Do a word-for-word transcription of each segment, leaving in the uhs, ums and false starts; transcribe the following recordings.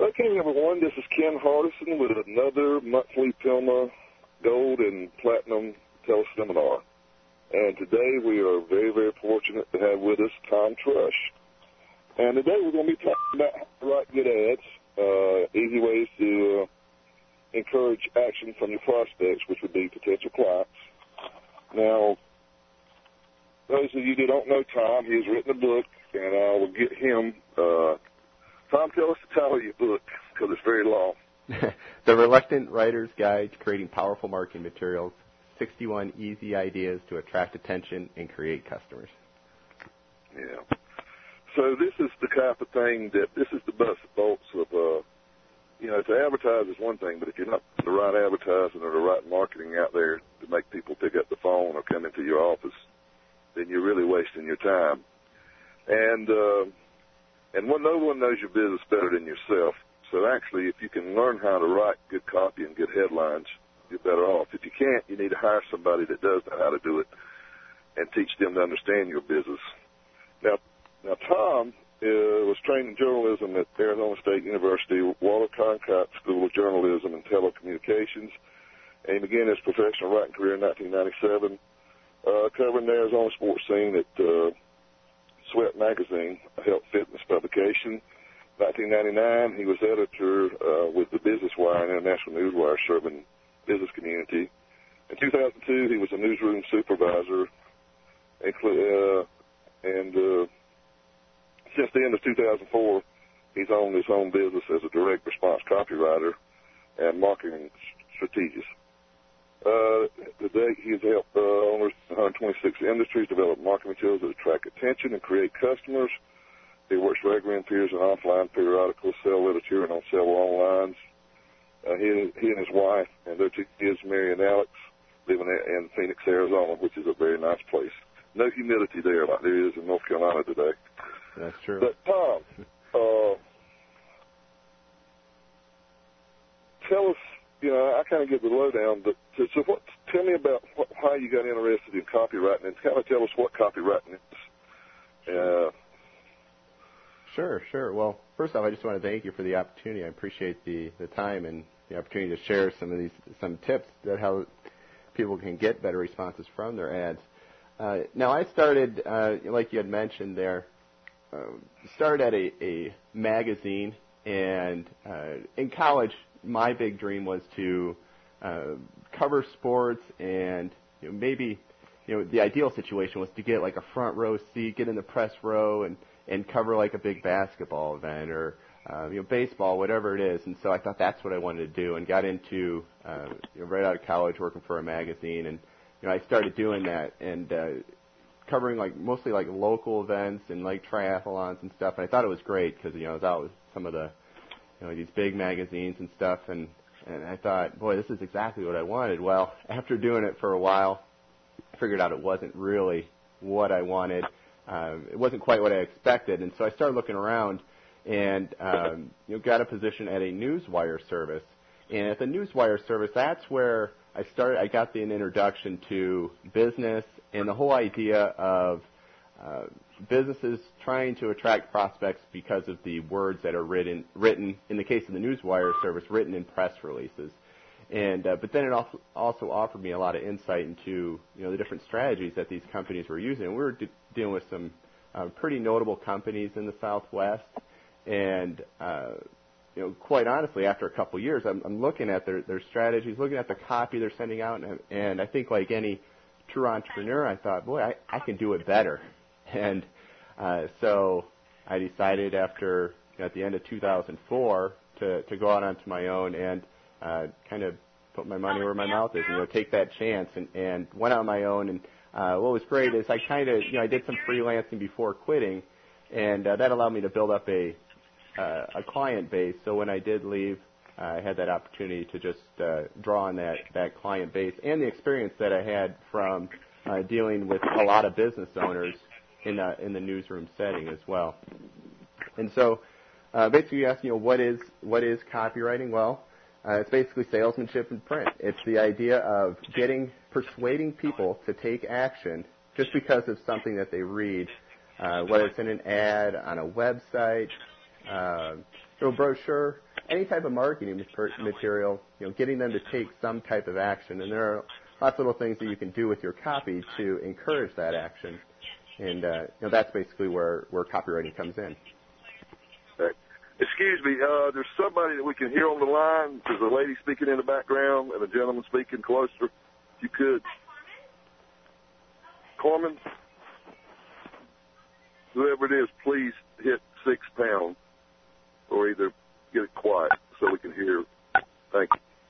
Okay, everyone, this is Ken Hardison with another monthly Pilma Gold and Platinum teleseminar. And today we are very, very fortunate to have with us Tom Trush. And today we're going to be talking about how to write good ads, uh, easy ways to uh, encourage action from your prospects, which would be potential clients. Now, those of you that don't know Tom, he has written a book, and I will get him... Uh, Tom, tell us the title of your book, because it's very long. The Reluctant Writer's Guide to Creating Powerful Marketing Materials, sixty-one Easy Ideas to Attract Attention and Create Customers. Yeah. So this is the type of thing that, this is the best bolts of, uh, you know, to advertise is one thing, but if you're not the right advertising or the right marketing out there to make people pick up the phone or come into your office, then you're really wasting your time. And, uh, And one, no one knows your business better than yourself. So actually, if you can learn how to write good copy and good headlines, you're better off. If you can't, you need to hire somebody that does know how to do it and teach them to understand your business. Now, now Tom uh, was trained in journalism at Arizona State University, Walter Cronkite School of Journalism and Telecommunications, and he began his professional writing career in nineteen ninety-seven, uh, covering the Arizona sports scene at uh, Sweat Magazine, a health fitness publication. nineteen ninety-nine, he was editor uh, with the Business Wire and International Newswire, serving business community. In two thousand two, he was a newsroom supervisor, uh, and uh, since the end of two thousand four, he's owned his own business as a direct response copywriter and marketing strategist. Uh, to date, he has helped uh, owners in one hundred twenty-six industries develop marketing materials that attract attention and create customers. He works regularly in peers and offline periodicals, sell literature, and on several online. Uh, he, he and his wife and their two kids, Mary and Alex, live in, in Phoenix, Arizona, which is a very nice place. No humidity there like there is in North Carolina today. That's true. But, Tom, uh, tell us, you know, I kind of get the lowdown, but so, so what, tell me about what, how you got interested in copywriting, and kind of tell us what copywriting is. Uh, sure, sure. Well, first off, I just want to thank you for the opportunity. I appreciate the, the time and the opportunity to share some of these some tips that how people can get better responses from their ads. Uh, now, I started, uh, like you had mentioned there, uh, started at a, a magazine, and uh, in college, my big dream was to uh, cover sports, and you know, maybe you know the ideal situation was to get like a front row seat, get in the press row, and and cover like a big basketball event or uh, you know baseball, whatever it is. And so I thought that's what I wanted to do, and got into uh, you know, right out of college working for a magazine, and you know I started doing that and uh, covering like mostly like local events and like triathlons and stuff. And I thought it was great because you know I was out with some of the you know, these big magazines and stuff, and, and I thought, boy, this is exactly what I wanted. Well, after doing it for a while, I figured out it wasn't really what I wanted. Um, it wasn't quite what I expected, and so I started looking around and um, you know, got a position at a newswire service. And at the newswire service, that's where I started. I got the, an introduction to business and the whole idea of Uh, businesses trying to attract prospects because of the words that are written, written in the case of the newswire service, written in press releases. And uh, but then it also, also offered me a lot of insight into you know the different strategies that these companies were using. And we were de- dealing with some uh, pretty notable companies in the Southwest, and uh, you know quite honestly, after a couple of years, I'm, I'm looking at their their strategies, looking at the copy they're sending out, and, and I think like any true entrepreneur, I thought, boy, I, I can do it better. And uh, so I decided after, you know, at the end of two thousand four to, to go out onto my own and uh, kind of put my money where my mouth is, and, you know, take that chance, and, and went out on my own. And uh, what was great is I kind of, you know, I did some freelancing before quitting, and uh, that allowed me to build up a uh, a client base. So when I did leave, uh, I had that opportunity to just uh, draw on that, that client base and the experience that I had from uh, dealing with a lot of business owners in uh, in the newsroom setting as well. And so uh, basically you ask, you know, what is what is copywriting? Well, uh, it's basically salesmanship in print. It's the idea of getting, persuading people to take action just because of something that they read, uh, whether it's in an ad, on a website, uh, through a brochure, any type of marketing material, you know, getting them to take some type of action. And there are lots of little things that you can do with your copy to encourage that action. And, uh, you know, that's basically where, where copywriting comes in. Okay. Excuse me, uh, there's somebody that we can hear on the line. There's a lady speaking in the background and a gentleman speaking closer. If you could. Corman, whoever it is, please hit six pound or either get it quiet so we can hear. Thank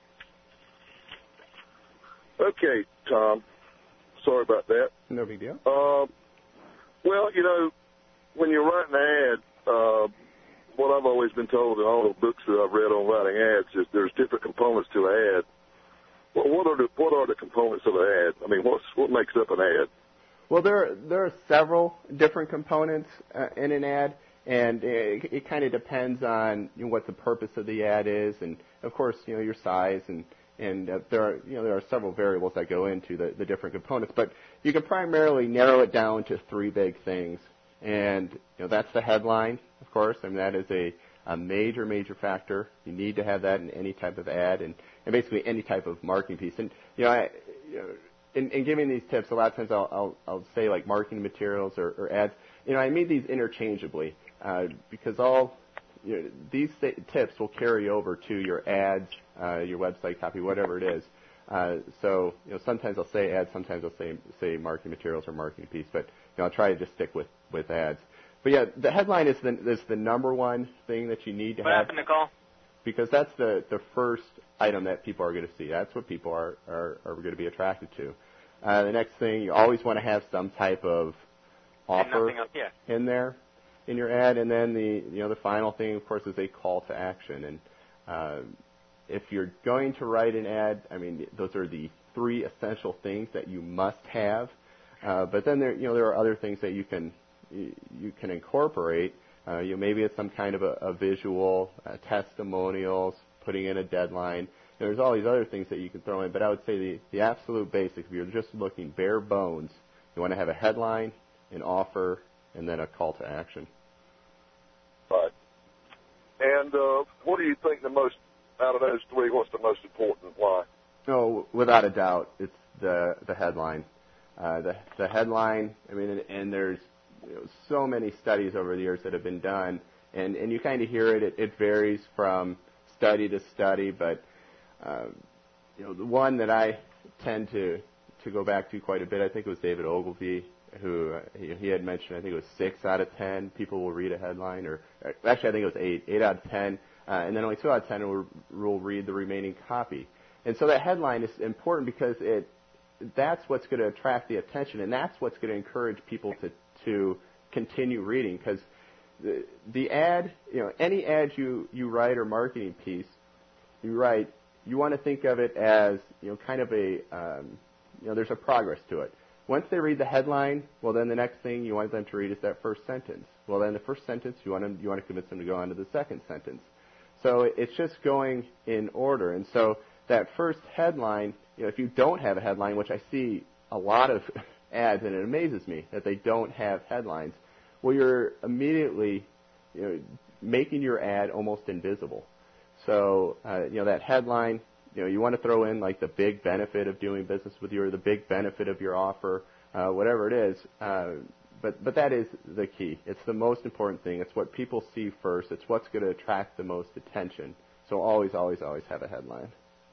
you. Okay, Tom. Sorry about that. No big deal. Uh, well, you know, when you're writing an ad, uh, what I've always been told in all the books that I've read on writing ads is there's different components to an ad. Well, what are the what are the components of an ad? I mean, what's what makes up an ad? Well, there there are several different components uh, in an ad, and it, it kind of depends on, you know, what the purpose of the ad is, and of course, you know, your size, and and uh, there are you know there are several variables that go into the, the different components. But you can primarily narrow it down to three big things, and you know that's the headline, of course. I mean, that is a a major major factor. You need to have that in any type of ad, and, and basically any type of marketing piece. And you know, I, you know In, in giving these tips, a lot of times I'll, I'll, I'll say like marketing materials or, or ads. You know, I mean these interchangeably uh, because all you know, these tips will carry over to your ads, uh, your website copy, whatever it is. Uh, so you know, sometimes I'll say ads, sometimes I'll say say marketing materials or marketing piece, but you know, I'll try to just stick with, with ads. But yeah, the headline is the is the number one thing that you need to what have. What happened, Nicole? Because that's the, the first item that people are going to see. That's what people are, are, are going to be attracted to. Uh, the next thing, you always want to have some type of offer else, yeah. in there in your ad. And then the you know the final thing, of course, is a call to action. And uh, if you're going to write an ad, I mean, those are the three essential things that you must have. Uh, but then there you know there are other things that you can you, you can incorporate. Uh, you know, maybe it's some kind of a, a visual, uh, testimonials, putting in a deadline. There's all these other things that you can throw in, but I would say the, the absolute basic, if you're just looking bare bones, you want to have a headline, an offer, and then a call to action. Right. And uh, what do you think the most, out of those three, what's the most important? Why? No, without a doubt, it's the the headline. Uh, the the headline, I mean, and, and there's you know, so many studies over the years that have been done, and, and you kind of hear it, it, it varies from study to study, but uh, you know, the one that I tend to, to go back to quite a bit, I think it was David Ogilvy, who uh, he, he had mentioned, I think it was six out of ten people will read a headline, or, or actually I think it was eight, eight out of ten, uh, and then only two out of ten will, will read the remaining copy. And so that headline is important because it that's what's going to attract the attention, and that's what's going to encourage people to, to continue reading, because the, the ad, you know, any ad you, you write or marketing piece you write, you want to think of it as, you know, kind of a, um, you know, there's a progress to it. Once they read the headline, well, then the next thing you want them to read is that first sentence. Well, then the first sentence, you want them, you want to convince them to go on to the second sentence. So it's just going in order. And so that first headline, you know, if you don't have a headline, which I see a lot of ads, and it amazes me that they don't have headlines, well, you're immediately, you know, making your ad almost invisible. So, uh, you know, that headline, you know, you want to throw in like the big benefit of doing business with you, or the big benefit of your offer, uh, whatever it is. Uh, but but that is the key. It's the most important thing. It's what people see first. It's what's going to attract the most attention. So always, always, always have a headline.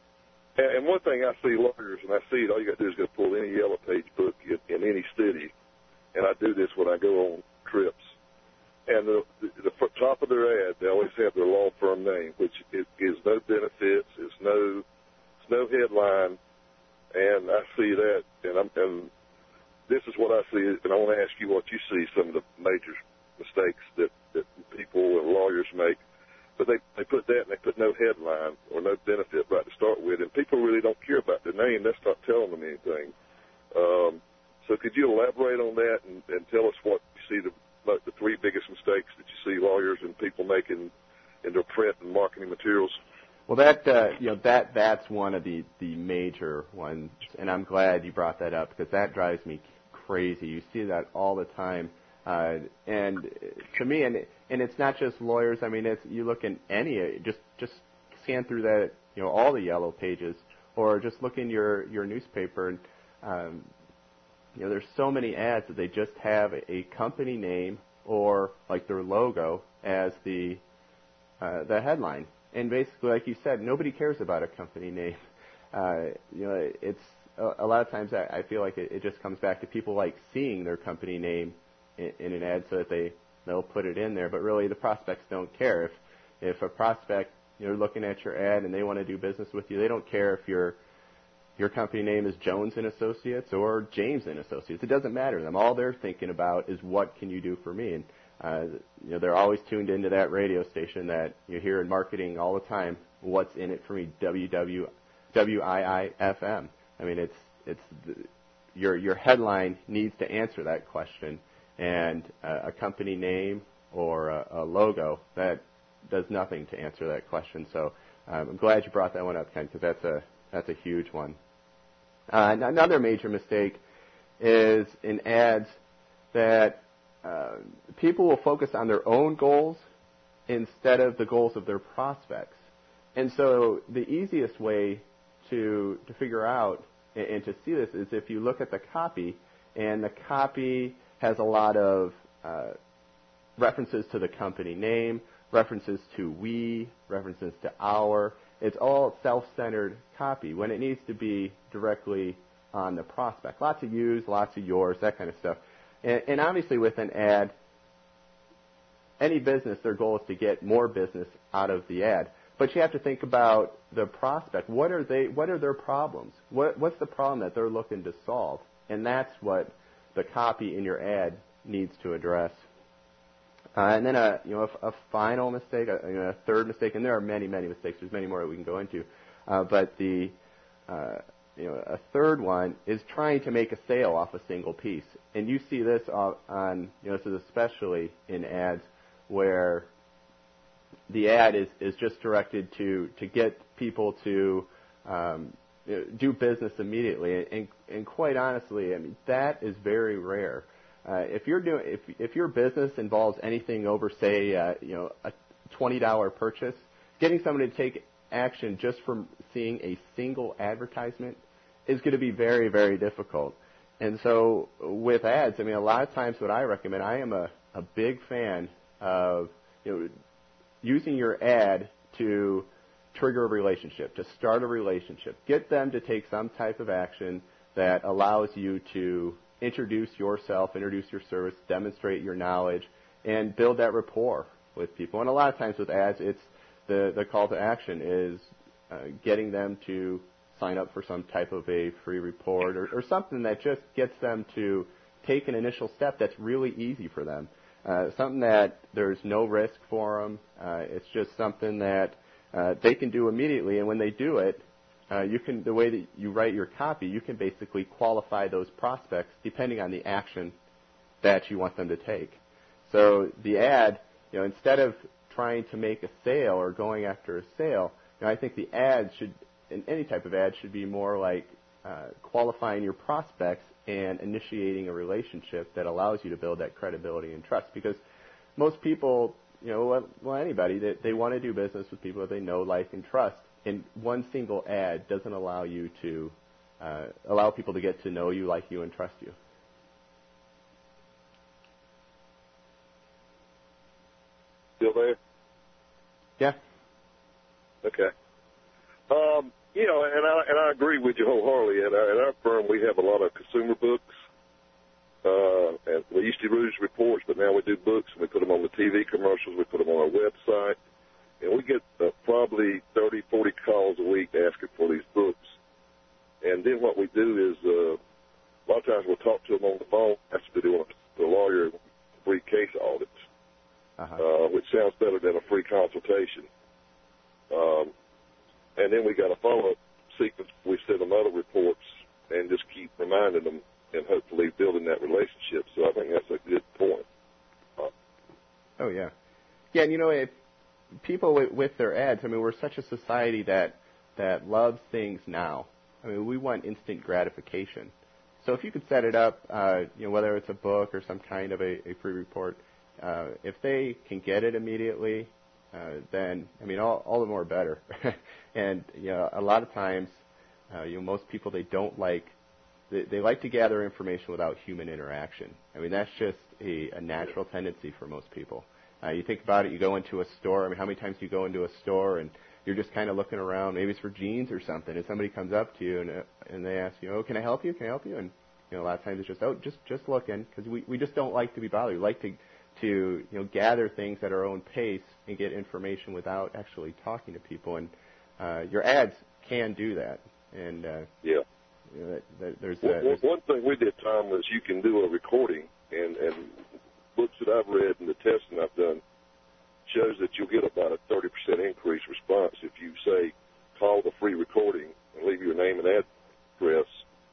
And one thing I see lawyers, and I see it, all you got to do is go pull any yellow page book in, in any city, and I do this when I go on trips. And the, the, the top of their ad, they always have their law firm name, which is, is no benefits, it's no, it's no headline, and I see that, and I'm, and this is what I see, and I want to ask you what you see, some of the major mistakes that, that people and lawyers make. But they, they put that and they put no headline or no benefit right to start with, and people really don't care about the name. That's not telling them anything. Um, so could you elaborate on that and, and tell us what you see the, like the three biggest mistakes that you see lawyers and people making in their print and marketing materials? Well, that uh, you know that that's one of the, the major ones, and I'm glad you brought that up because that drives me crazy. You see that all the time. Uh, and to me, and and it's not just lawyers. I mean, it's you look in any just just scan through that, you know, all the yellow pages, or just look in your your newspaper, and um, you know, there's so many ads that they just have a, a company name or like their logo as the uh, the headline. And basically, like you said, nobody cares about a company name. Uh, you know, it's a, a lot of times I, I feel like it, it just comes back to people like seeing their company name in, in an ad so that they they'll put it in there. But really, the prospects don't care. If if a prospect, you know, looking at your ad and they want to do business with you, they don't care if your your company name is Jones and Associates or James and Associates. It doesn't matter to them. All they're thinking about is what can you do for me. And uh, you know, they're always tuned into that radio station that you hear in marketing all the time. What's in it for me? W W W I I F M. I mean, it's it's the, your your headline needs to answer that question, and uh, a company name or a, a logo that does nothing to answer that question. So um, I'm glad you brought that one up, Ken, because that's a that's a huge one. Uh, another major mistake is in ads that uh, people will focus on their own goals instead of the goals of their prospects. And so the easiest way to to figure out and, and to see this is if you look at the copy, and the copy has a lot of uh, references to the company name, references to we, references to our. It's all self-centered copy when it needs to be directly on the prospect. Lots of yous, lots of yours, that kind of stuff. And, and obviously with an ad, any business, their goal is to get more business out of the ad. But you have to think about the prospect. What are they? What are their problems? What, what's the problem that they're looking to solve? And that's what the copy in your ad needs to address. Uh, and then a you know a, a final mistake, a, you know, a third mistake, and there are many many mistakes. There's many more that we can go into, uh, but the uh, you know a third one is trying to make a sale off a single piece. And you see this on you know this is especially in ads where the ad is, is just directed to to get people to um, you know, do business immediately. And, and quite honestly, I mean that is very rare. Uh, if you're doing, if if your business involves anything over, say, uh, you know, a twenty dollar purchase, getting somebody to take action just from seeing a single advertisement is going to be very, very difficult. And so with ads, I mean, a lot of times what I recommend, I am a, a big fan of, you know, using your ad to trigger a relationship, to start a relationship, get them to take some type of action that allows you to introduce yourself, introduce your service, demonstrate your knowledge, and build that rapport with people. And a lot of times with ads, it's the, the call to action is uh, getting them to sign up for some type of a free report or, or something that just gets them to take an initial step that's really easy for them. Uh, something that there's no risk for them. Uh, it's just something that uh, they can do immediately, and when they do it, Uh, you can, the way that you write your copy, you can basically qualify those prospects depending on the action that you want them to take. So the ad, you know, instead of trying to make a sale or going after a sale, you know, I think the ad should, in any type of ad, should be more like uh, qualifying your prospects and initiating a relationship that allows you to build that credibility and trust. Because most people, you know, well, well anybody, they, they want to do business with people that they know, like, and trust. And one single ad doesn't allow you to uh, allow people to get to know you, like you, and trust you. Still there? Yeah. Okay. Um, you know, and I and I agree with you wholeheartedly. At our, at our firm, we have a lot of consumer books. Uh, and we used to use reports, but now we do books, and we put them on the T V commercials. We put them on our website. And we get uh, probably thirty, forty calls a week asking for these books. And then what we do is uh, a lot of times we'll talk to them on the phone after they do a lawyer free case audits, uh-huh. uh, which sounds better than a free consultation. Um, and then we got a follow-up sequence. We send them other reports and just keep reminding them and hopefully building that relationship. So I think that's a good point. Uh, oh, yeah. Yeah, and you know, if people with, with their ads, I mean, we're such a society that that loves things now. I mean, we want instant gratification. So if you could set it up, uh, you know, whether it's a book or some kind of a, a free report, uh, if they can get it immediately, uh, then, I mean, all, all the more better. And, you know, a lot of times, uh, you know, most people, they don't like, they, they like to gather information without human interaction. I mean, that's just a, a natural tendency for most people. Uh, you think about it, you go into a store. I mean, how many times do you go into a store and you're just kind of looking around, maybe it's for jeans or something, and somebody comes up to you and uh, and they ask you, oh, can I help you? Can I help you? And, you know, a lot of times it's just, oh, just just looking, because we, we just don't like to be bothered. We like to, to, you know, gather things at our own pace and get information without actually talking to people. And uh, your ads can do that. And uh, yeah. You know, that, that there's, one, uh, there's one thing we did, Tom, was you can do a recording, and, and books that I've read and the testing I've done shows that you'll get about a thirty percent increase response if you say, call the free recording and leave your name and address.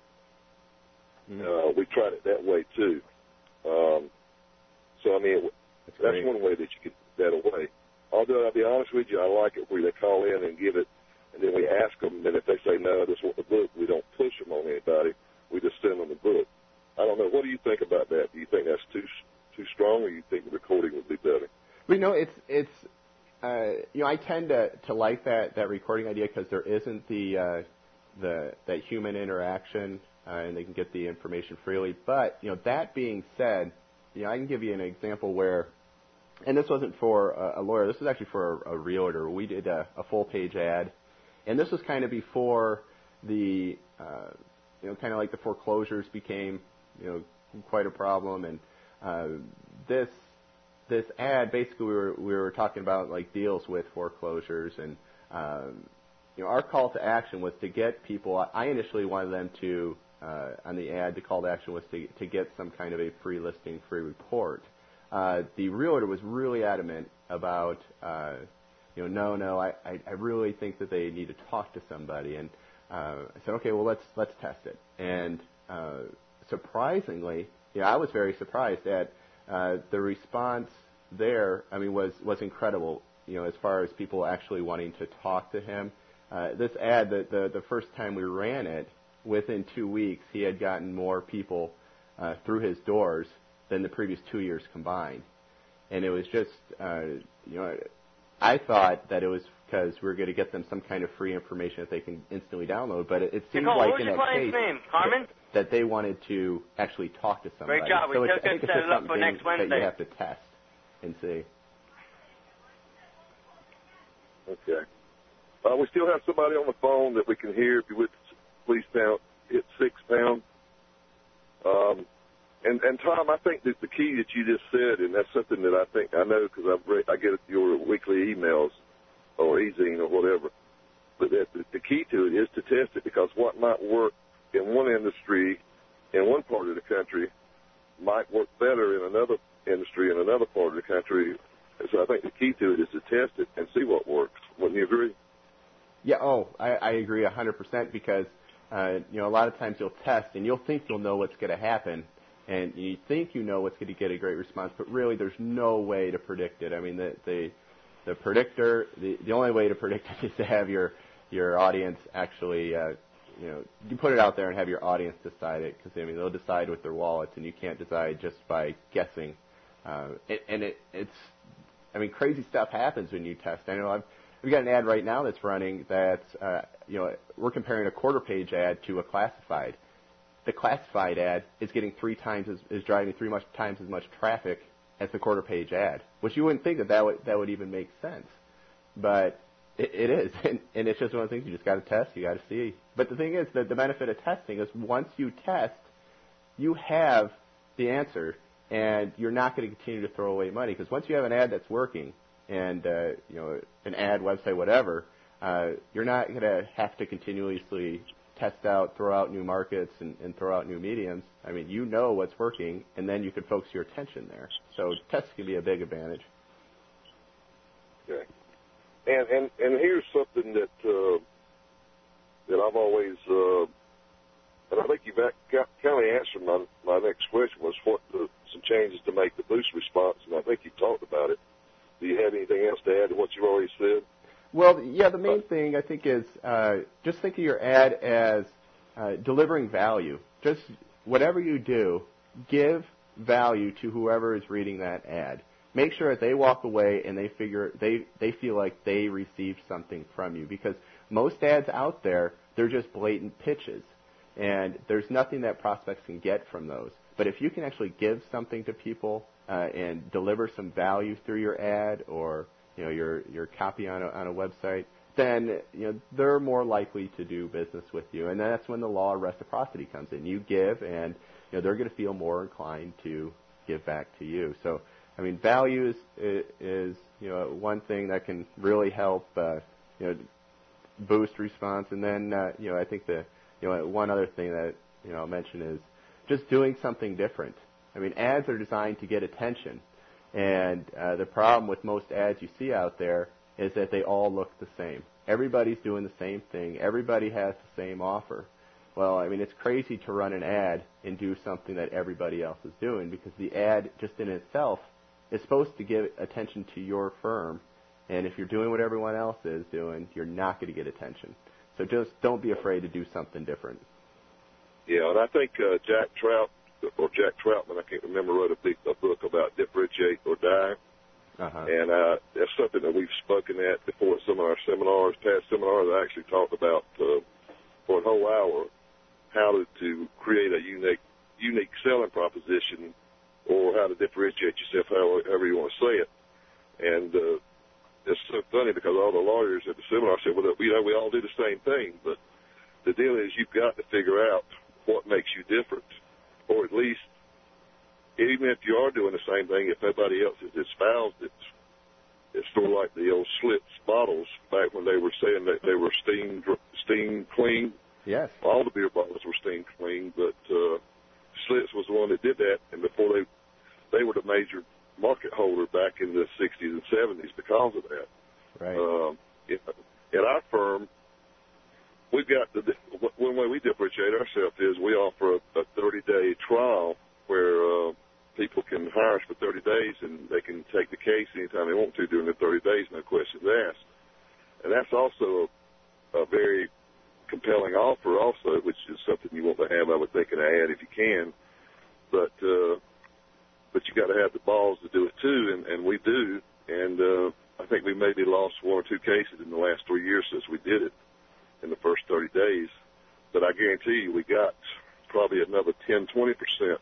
Mm-hmm. Uh, we tried it that way, too. Um, so, I mean, that's, that's one way that you can get that away. Although, I'll be honest with you, I like it where they call in and give it, and then we ask them, and if they say, no, this want the book, we don't push them on anybody. We just send them the book. I don't know. What do you think about that? Do you think that's too too strong, or do you think the recording would be better? Well, you know, it's it's uh, you know, I tend to, to like that, that recording idea because there isn't the uh, the that human interaction, uh, and they can get the information freely. But you know, that being said, you know, I can give you an example where, and this wasn't for a, a lawyer. This was actually for a, a realtor. We did a, a full page ad, and this was kind of before the uh, you know, kind of like the foreclosures became, you know, quite a problem, and uh, this. This ad, basically, we were we were talking about like deals with foreclosures, and um, you know, our call to action was to get people. I initially wanted them to uh, on the ad. The call to action was to to get some kind of a free listing, free report. Uh, the realtor was really adamant about, uh, you know, no, no, I, I I really think that they need to talk to somebody, and uh, I said, okay, well, let's let's test it. And uh, surprisingly, you know, I was very surprised at. Uh, the response there, I mean, was, was incredible, you know, as far as people actually wanting to talk to him. Uh, this ad, the, the, the first time we ran it, within two weeks, he had gotten more people uh, through his doors than the previous two years combined. And it was just, uh, you know, I thought that it was because we were going to get them some kind of free information that they can instantly download, but it, it seemed Nicole, like what was in your that client's case name? Carmen? that they wanted to actually talk to somebody. Great job. We so still it's, I think could it's set just it up for something next Wednesday. that you have to test and see. Okay. Uh, we still have somebody on the phone that we can hear. If you would, please pound, hit six pound. Um, and, and Tom, I think that the key that you just said, and that's something that I think I know because I've read, I get your weekly emails or e-zine or whatever. But that the, the key to it is to test it, because what might work in one industry in one part of the country might work better in another industry in another part of the country. So I think the key to it is to test it and see what works. Wouldn't you agree? Yeah, oh, I, I agree one hundred percent because, uh, you know, a lot of times you'll test and you'll think you'll know what's going to happen, and you think you know what's going to get a great response, but really there's no way to predict it. I mean, the the, the predictor, the, the only way to predict it is to have your, your audience actually, uh, you know, you put it out there and have your audience decide it, because, I mean, they'll decide with their wallets, and you can't decide just by guessing. Uh, it, and it, it's, I mean, crazy stuff happens when you test. I know I've, we've got an ad right now that's running that's, uh, you know, we're comparing a quarter page ad to a classified. The classified ad is getting three times, as, is driving three much, times as much traffic as the quarter page ad, which you wouldn't think that that would, that would even make sense. But it, it is, and, and it's just one of the things you just got to test, you got to see. But the thing is that the benefit of testing is once you test, you have the answer, and you're not going to continue to throw away money, because once you have an ad that's working, and uh, you know, an ad, website, whatever, uh, you're not going to have to continuously test out, throw out new markets, and, and throw out new mediums. I mean, you know what's working, and then you can focus your attention there. So tests can be a big advantage. Okay. And and and here's something that uh, that I've always, uh, and I think you've kind of answered my my next question, was what the, some changes to make the boost response, and I think you talked about it. Do you have anything else to add to what you've already said? Well, yeah, the main thing I think is uh, just think of your ad as uh, delivering value. Just whatever you do, give value to whoever is reading that ad. Make sure that they walk away and they figure they they feel like they received something from you, because most ads out there, they're just blatant pitches, and there's nothing that prospects can get from those. But if you can actually give something to people uh, and deliver some value through your ad or you know your your copy on a, on a website, then you know they're more likely to do business with you, and that's when the law of reciprocity comes in. You give, and you know they're going to feel more inclined to give back to you. So, I mean, value is is you know one thing that can really help uh, you know boost response, and then uh, you know I think the you know one other thing that you know I'll mention is just doing something different. I mean, ads are designed to get attention, and uh, the problem with most ads you see out there is that they all look the same. Everybody's doing the same thing. Everybody has the same offer. Well, I mean, it's crazy to run an ad and do something that everybody else is doing, because the ad just in itself is supposed to give attention to your firm, and if you're doing what everyone else is doing, you're not going to get attention. So just don't be afraid to do something different. Yeah, and I think uh, Jack Trout, or Jack Troutman, I can't remember, wrote a, big, a book about differentiate or die. Uh-huh. And uh, that's something that we've spoken at before at some of our seminars, past seminars. I actually talked about uh, for a whole hour how to, to create a unique unique selling proposition, or how to differentiate yourself, however you want to say it. And uh, it's so funny because all the lawyers at the seminar said, well, you know, we all do the same thing, but the deal is you've got to figure out what makes you different, or at least, even if you are doing the same thing, if nobody else has espoused it, it's sort of like the old Schlitz bottles back when they were saying that they were steam steam clean. Yes. All the beer bottles were steam clean, but uh, Schlitz was the one that did that, and before they they were the major market holder back in the sixties and seventies because of that. Right. Um, in, at our firm, we've got the one way we differentiate ourselves is we offer a thirty-day trial where uh, people can hire us for thirty days, and they can take the case anytime they want to during the thirty days, no questions asked. And that's also a, a very compelling offer also, which is something you want to have, I would think, in an ad if you can. But uh, but you got to have the balls to do it too, and, and we do. And uh, I think we maybe lost one or two cases in the last three years since we did it in the first thirty days. But I guarantee you we got probably another ten, twenty percent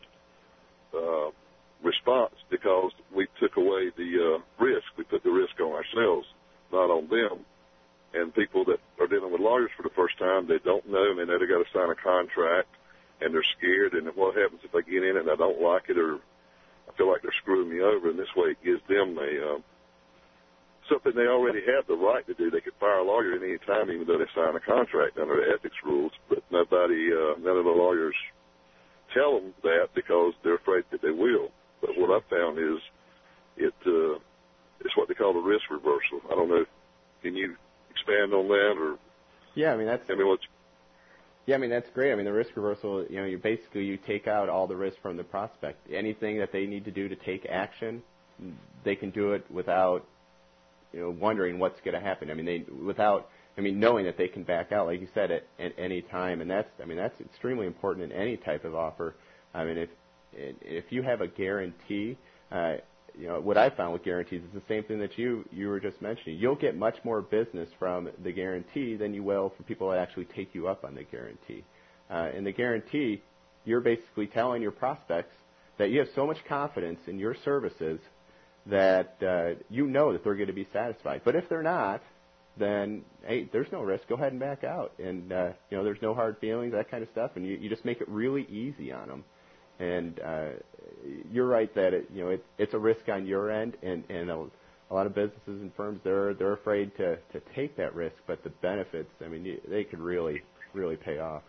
uh, response because we took away the uh, risk. We put the risk on ourselves, not on them. And people that are dealing with lawyers for the first time, they don't know, and they know they got to sign a contract, and they're scared. And what happens if I get in it and I don't like it, or I feel like they're screwing me over? And this way it gives them a uh, something they already have the right to do. They could fire a lawyer at any time, even though they sign a contract under the ethics rules. But nobody, uh, none of the lawyers tell them that because they're afraid that they will. But what I've found is it uh, it's what they call the risk reversal. I don't know. Can you expand on that, or? Yeah, I mean that's. I mean, what's Yeah, I mean that's great. I mean the risk reversal. You know, you basically you take out all the risk from the prospect. Anything that they need to do to take action, they can do it without, you know, wondering what's going to happen. I mean, they without. I mean, knowing that they can back out, like you said, at, at any time, and that's. I mean, that's extremely important in any type of offer. I mean, if if you have a guarantee. Uh, You know, what I found with guarantees is the same thing that you, you were just mentioning. You'll get much more business from the guarantee than you will from people that actually take you up on the guarantee. Uh, in the guarantee, you're basically telling your prospects that you have so much confidence in your services that uh, you know that they're going to be satisfied. But if they're not, then, hey, there's no risk. Go ahead and back out. And, uh, you know, there's no hard feelings, that kind of stuff. And you, you just make it really easy on them. And uh, you're right that it, you know it, it's a risk on your end, and, and a, a lot of businesses and firms they're they're afraid to, to take that risk. But the benefits, I mean, you, they could really really pay off.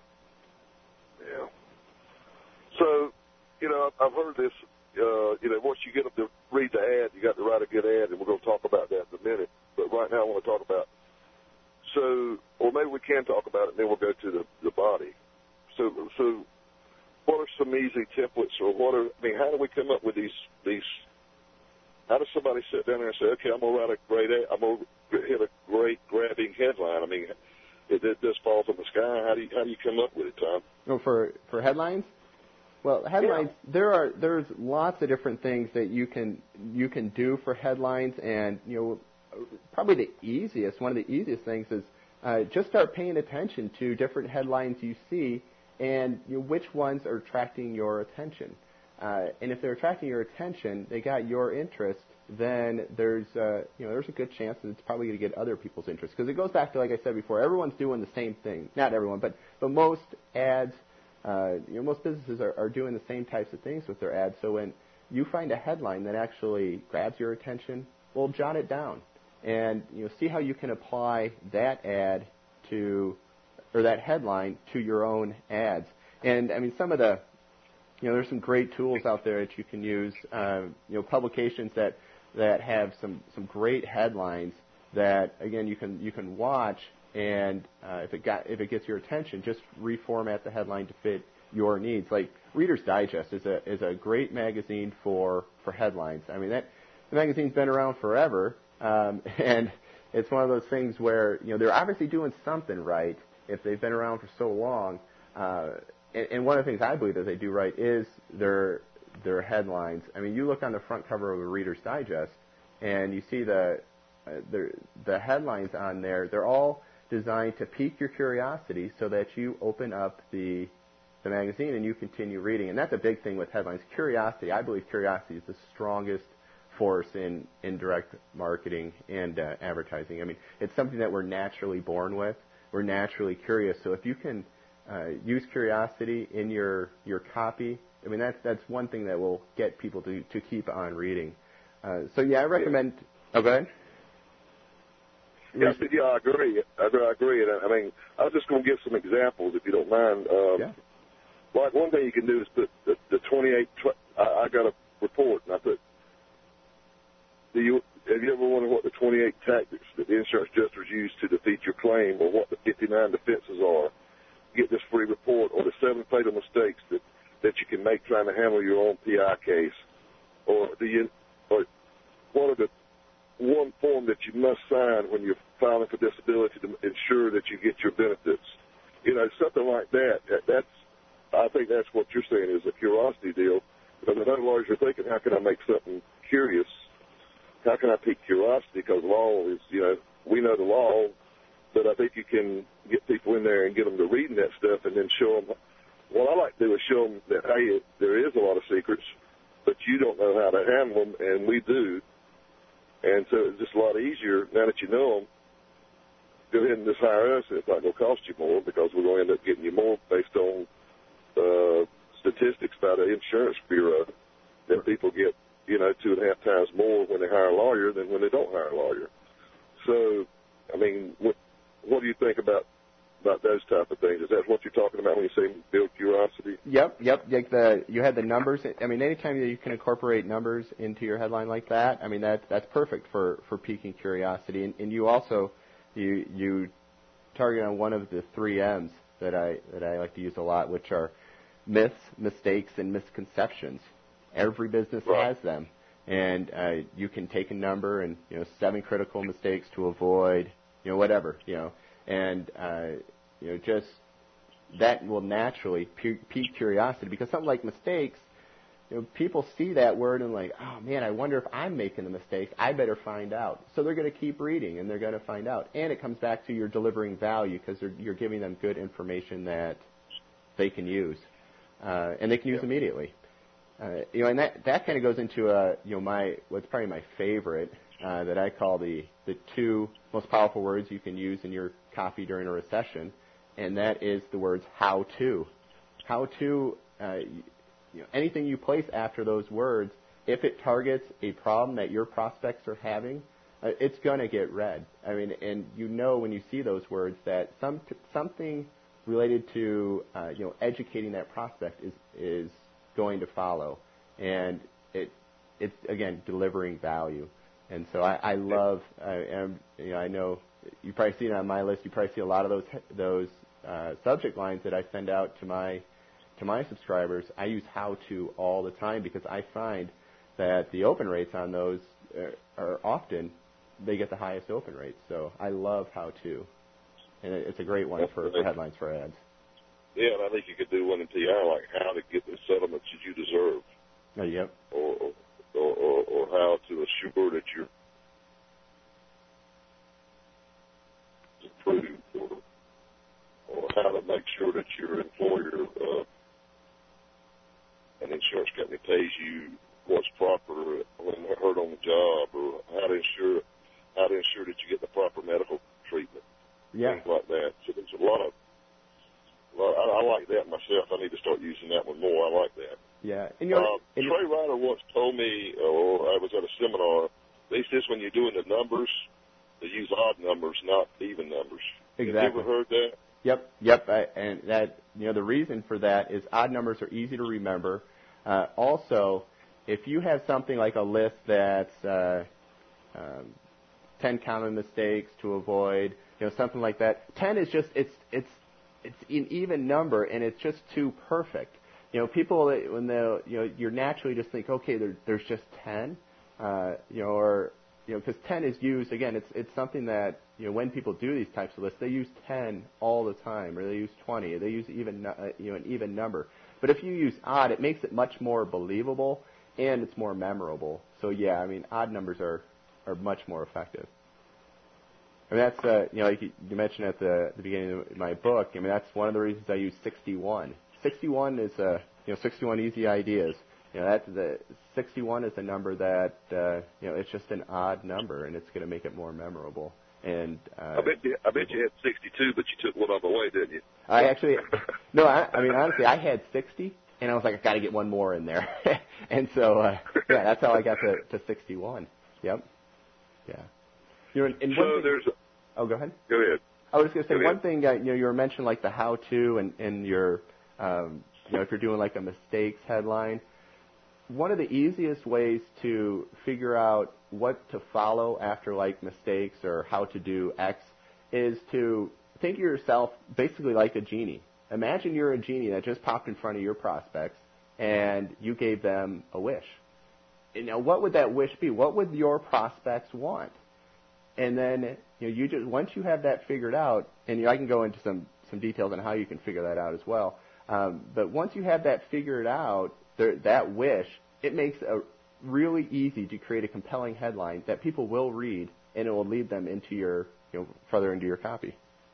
Yeah. So, you know, I've heard this. Uh, you know, once you get them to read the ad, you got to write a good ad, and we're going to talk about that in a minute. But right now, I want to talk about. So, or maybe we can talk about it, and then we'll go to the the body. So, so. What are some easy templates, or what are, I mean, how do we come up with these, these, how does somebody sit down there and say, okay, I'm going to write a great, I'm going to hit a great grabbing headline? I mean, it, it just falls from the sky. How do you, how do you come up with it, Tom? Oh, for, for headlines? Well, headlines. Yeah. There are there's lots of different things that you can you can do for headlines, and you know, probably the easiest one of the easiest things is uh, just start paying attention to different headlines you see, and you know, which ones are attracting your attention. Uh, and if they're attracting your attention, they got your interest, then there's uh, you know there's a good chance that it's probably going to get other people's interest, because it goes back to, like I said before, everyone's doing the same thing. Not everyone, but but most ads. Uh, you know, most businesses are, are doing the same types of things with their ads. So when you find a headline that actually grabs your attention, well, jot it down and you know see how you can apply that ad to, or that headline to your own ads. And I mean, some of the, you know, there's some great tools out there that you can use. Uh, you know, publications that that have some some great headlines that again you can you can watch. And uh, if it got if it gets your attention, just reformat the headline to fit your needs. Like Reader's Digest is a is a great magazine for, for headlines. I mean, that the magazine's been around forever, um, and it's one of those things where you know they're obviously doing something right if they've been around for so long. Uh, and, and one of the things I believe that they do right is their their headlines. I mean, you look on the front cover of a Reader's Digest, and you see the uh, the the headlines on there. They're all designed to pique your curiosity so that you open up the the magazine and you continue reading. And that's a big thing with headlines. Curiosity, I believe curiosity is the strongest force in, in direct marketing and uh, advertising. I mean, it's something that we're naturally born with. We're naturally curious. So if you can uh, use curiosity in your, your copy, I mean, that's, that's one thing that will get people to, to keep on reading. Uh, so, yeah, I recommend... Oh, go ahead. Yeah, yeah, I agree. I agree. I agree. And I, I mean, I was just going to give some examples, if you don't mind. Um, yeah. Like one thing you can do is put the, the twenty-eight. Tw- I, I got a report, and I put. Do you have you ever wondered what the twenty-eight tactics that the insurance adjusters use to defeat your claim, or what the fifty-nine defenses are? Get this free report, or the seven fatal mistakes that, that you can make trying to handle your own P I case, or do you, or what are the one form that you must sign when you're filing for disability to ensure that you get your benefits. You know, something like that. that that's, I think that's what you're saying is a curiosity deal. Because I know lawyers are thinking, how can I make something curious? How can I pique curiosity? Because law is, you know, we know the law, but I think you can get people in there and get them to reading that stuff and then show them. What I like to do is show them that, hey, there is a lot of secrets, but you don't know how to handle them, and we do. And so it's just a lot easier, now that you know them, go ahead and just hire us, and it's not going to cost you more because we're going to end up getting you more based on uh, statistics by the insurance bureau that people get, you know, two and a half times more when they hire a lawyer than when they don't hire a lawyer. So, I mean, what, what do you think about about those type of things? Is that what you're talking about when you say build curiosity? Yep, yep. Like the you had the numbers. I mean, anytime that you can incorporate numbers into your headline like that, I mean, that that's perfect for, for piquing curiosity. And, and you also you you target on one of the three M's that I that I like to use a lot, which are myths, mistakes, and misconceptions. Every business right. has them, and uh, you can take a number and you know seven critical mistakes to avoid, you know whatever, you know. And, uh, you know, just that will naturally pique curiosity because something like mistakes, you know, people see that word and like, oh, man, I wonder if I'm making a mistake. I better find out. So they're going to keep reading and they're going to find out. And it comes back to you're delivering value because you're giving them good information that they can use. Uh, and they can use yeah. immediately. Uh, you know, and that, that kind of goes into, uh, you know, my what's probably my favorite uh, that I call the, the two most powerful words you can use in your copy during a recession, and that is the words how to. How to, uh, you know, anything you place after those words, if it targets a problem that your prospects are having, uh, it's going to get read. I mean, and you know when you see those words that some something related to, uh, you know, educating that prospect is is going to follow, and it it's again delivering value. And so I, I love, I am, you know, I know you probably see it on my list. You probably see a lot of those those uh, subject lines that I send out to my to my subscribers. I use how to all the time because I find that the open rates on those are, are often they get the highest open rates. So I love how to, and it's a great one for, for headlines for ads. Yeah, and I think you could do one in T I, like how to get the settlements that you deserve. Oh, yep. Or, or, or, or how to assure that you're approved, or, or how to make sure that your employer, uh, an insurance company pays you what's proper when they're hurt on the job, or how to ensure how to ensure that you get the proper medical treatment, yeah. things like that. So there's a lot of, a lot, I, I like that myself. I need to start using that one more. I like that. Yeah. And, you know, uh, and Trey Ryder once told me, or I was at a seminar, they said when you're doing the numbers, they use odd numbers, not even numbers. Exactly. Have you ever heard that? Yep, yep. I, and that, you know, the reason for that is odd numbers are easy to remember. Uh, also, if you have something like a list that's uh, um, ten common mistakes to avoid, you know, something like that, ten is just it's it's it's an even number, and it's just too perfect. You know, people when they you know you're naturally just think, okay, there, there's just ten, uh, you know, or you know, because ten is used again. It's it's something that you know when people do these types of lists, they use ten all the time, or they use twenty. They use even uh, you know an even number. But if you use odd, it makes it much more believable and it's more memorable. So yeah, I mean, odd numbers are are much more effective. I mean, that's uh, you know, like you mentioned at the, the beginning of my book. I mean, that's one of the reasons I use sixty-one. sixty-one is a you know sixty-one easy ideas. You know, that's the sixty-one is a number that uh, you know it's just an odd number, and it's going to make it more memorable. And uh, I bet you, I bet you had sixty-two, but you took one of them away, didn't you? I actually, no, I, I mean honestly, I had sixty, and I was like, I got to get one more in there, and so uh, yeah, that's how I got to, to sixty-one. Yep. Yeah. You know, and, and so one thing, there's. A, oh, go ahead. Go ahead. I was going to say go one ahead. thing. Uh, you know, you were mentioning like the how-to and and your, um, you know, if you're doing like a mistakes headline. One of the easiest ways to figure out what to follow after like mistakes or how to do X is to think of yourself basically like a genie. Imagine you're a genie that just popped in front of your prospects and you gave them a wish. And now what would that wish be? What would your prospects want? And then you know you just once you have that figured out, and you know, I can go into some some details on how you can figure that out as well. Um, but once you have that figured out, there, that wish, it makes it really easy to create a compelling headline that people will read, and it will lead them into your, you know, further into your copy.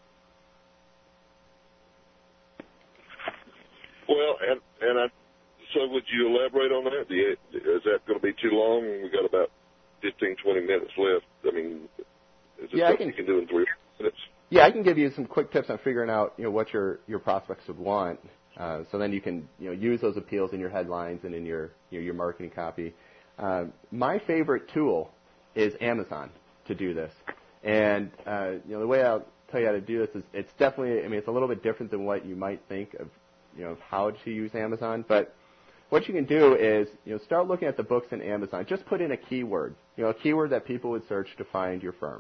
Well, and and I, so would you elaborate on that? Do you, is that going to be too long? We got about fifteen, twenty minutes left. I mean, is it yeah, something I can, you can do in three minutes? Yeah, I can give you some quick tips on figuring out, you know, what your, your prospects would want. Uh, so then you can, you know, use those appeals in your headlines and in your, you know, your marketing copy. Uh, my favorite tool is Amazon to do this. And, uh, you know, the way I'll tell you how to do this is it's definitely, I mean, it's a little bit different than what you might think of, you know, of how to use Amazon. But what you can do is, you know, start looking at the books in Amazon. Just put in a keyword, you know, a keyword that people would search to find your firm.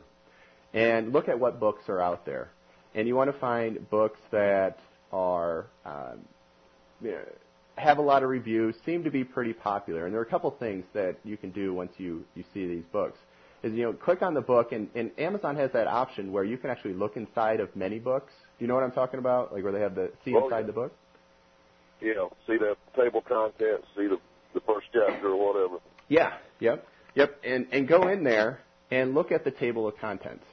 And look at what books are out there. And you want to find books that are um, you know, have a lot of reviews, seem to be pretty popular. And there are a couple things that you can do once you, you see these books. Is, you know, click on the book, and, and Amazon has that option where you can actually look inside of many books. Do you know what I'm talking about? Like where they have the see oh, inside yeah. the book? Yeah, see the table contents, see the, the first chapter or whatever. Yeah, yep, yep. And, and go in there and look at the table of contents.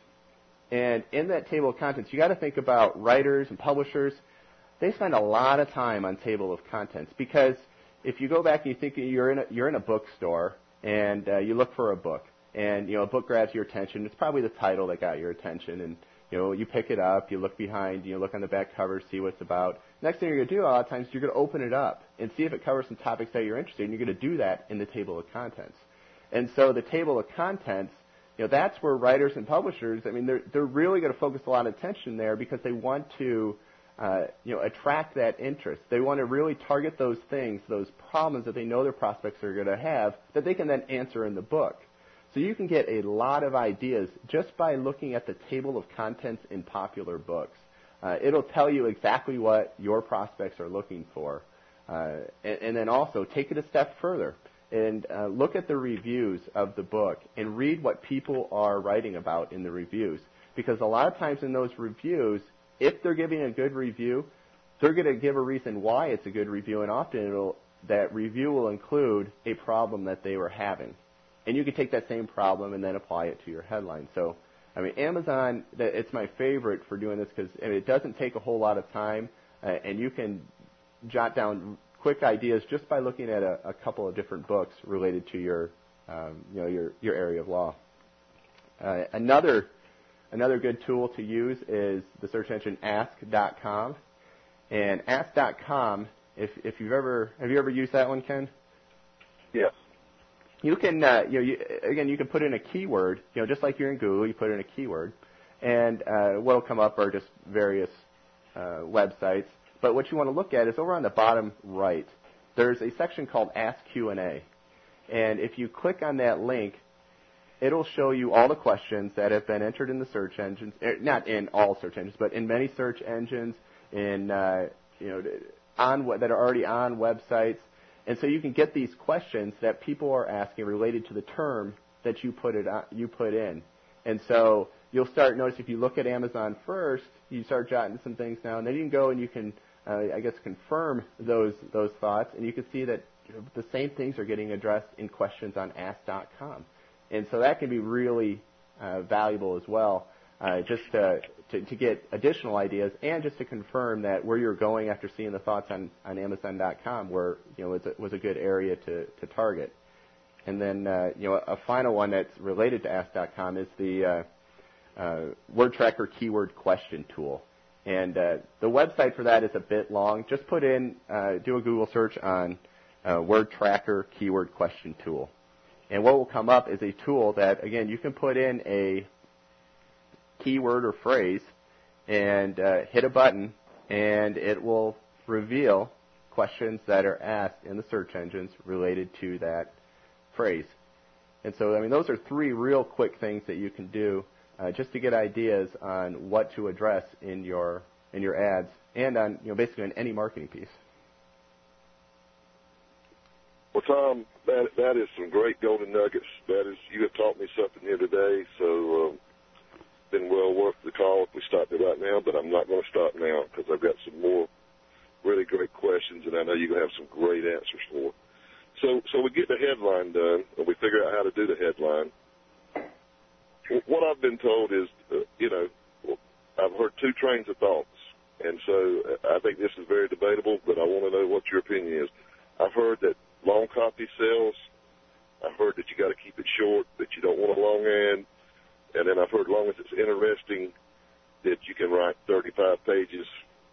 And in that table of contents, you got to think about writers and publishers. They spend a lot of time on table of contents because if you go back and you think you're in a, you're in a bookstore and uh, you look for a book and you know a book grabs your attention, it's probably the title that got your attention, and you know you pick it up, you look behind, you look on the back cover, see what it's about. Next thing you're going to do a lot of times, you're going to open it up and see if it covers some topics that you're interested in. You're going to do that in the table of contents. And so the table of contents, you know, that's where writers and publishers, I mean, they're they're really going to focus a lot of attention there because they want to, uh, you know, attract that interest. They want to really target those things, those problems that they know their prospects are going to have that they can then answer in the book. So you can get a lot of ideas just by looking at the table of contents in popular books. Uh, it'll tell you exactly what your prospects are looking for. Uh, and, and then also take it a step further. And uh, look at the reviews of the book and read what people are writing about in the reviews. Because a lot of times in those reviews, if they're giving a good review, they're going to give a reason why it's a good review, and often it'll, that review will include a problem that they were having. And you can take that same problem and then apply it to your headline. So, I mean, Amazon, it's my favorite for doing this because it doesn't take a whole lot of time, uh, and you can jot down quick ideas just by looking at a, a couple of different books related to your, um, you know, your, your area of law. Uh, another another good tool to use is the search engine ask dot com. And ask dot com, if if you've ever have you ever used that one, Ken? Yes. You can uh, you know you, again you can put in a keyword, you know, just like you're in Google, you put in a keyword, and uh, what'll come up are just various uh, websites. But what you want to look at is over on the bottom right. There's a section called Ask Q and A, and if you click on that link, it'll show you all the questions that have been entered in the search engines, not in all search engines, but in many search engines, in uh, you know on that are already on websites, and so you can get these questions that people are asking related to the term that you put it on, you put in, and so you'll start notice if you look at Amazon first, you start jotting some things down, and then you can go and you can uh, I guess confirm those those thoughts, and you can see that you know, the same things are getting addressed in questions on ask dot com. And so that can be really uh, valuable as well, uh, just to, to, to get additional ideas and just to confirm that where you're going after seeing the thoughts on, on Amazon dot com were, you know, was a, was a good area to, to target. And then, uh, you know, a final one that's related to ask dot com is the uh, uh, Word Tracker Keyword Question Tool. And uh, the website for that is a bit long. Just put in, uh, do a Google search on uh, Word Tracker Keyword Question Tool. And what will come up is a tool that, again, you can put in a keyword or phrase and uh, hit a button, and it will reveal questions that are asked in the search engines related to that phrase. And so, I mean, those are three real quick things that you can do uh, just to get ideas on what to address in your in your ads and on, you know, basically on any marketing piece. Well, Tom, that that is some great golden nuggets. That is, you have taught me something here today, so um, been well worth the call if we stop it right now, but I'm not going to stop now because I've got some more really great questions, and I know you're going to have some great answers for. So, so we get the headline done, and we figure out how to do the headline. What I've been told is, uh, you know, I've heard two trains of thoughts, and so I think this is very debatable, but I want to know what your opinion is. I've heard that long copy sells. I've heard that you got to keep it short, that you don't want a long ad, and then I've heard as long as it's interesting, that you can write thirty-five pages.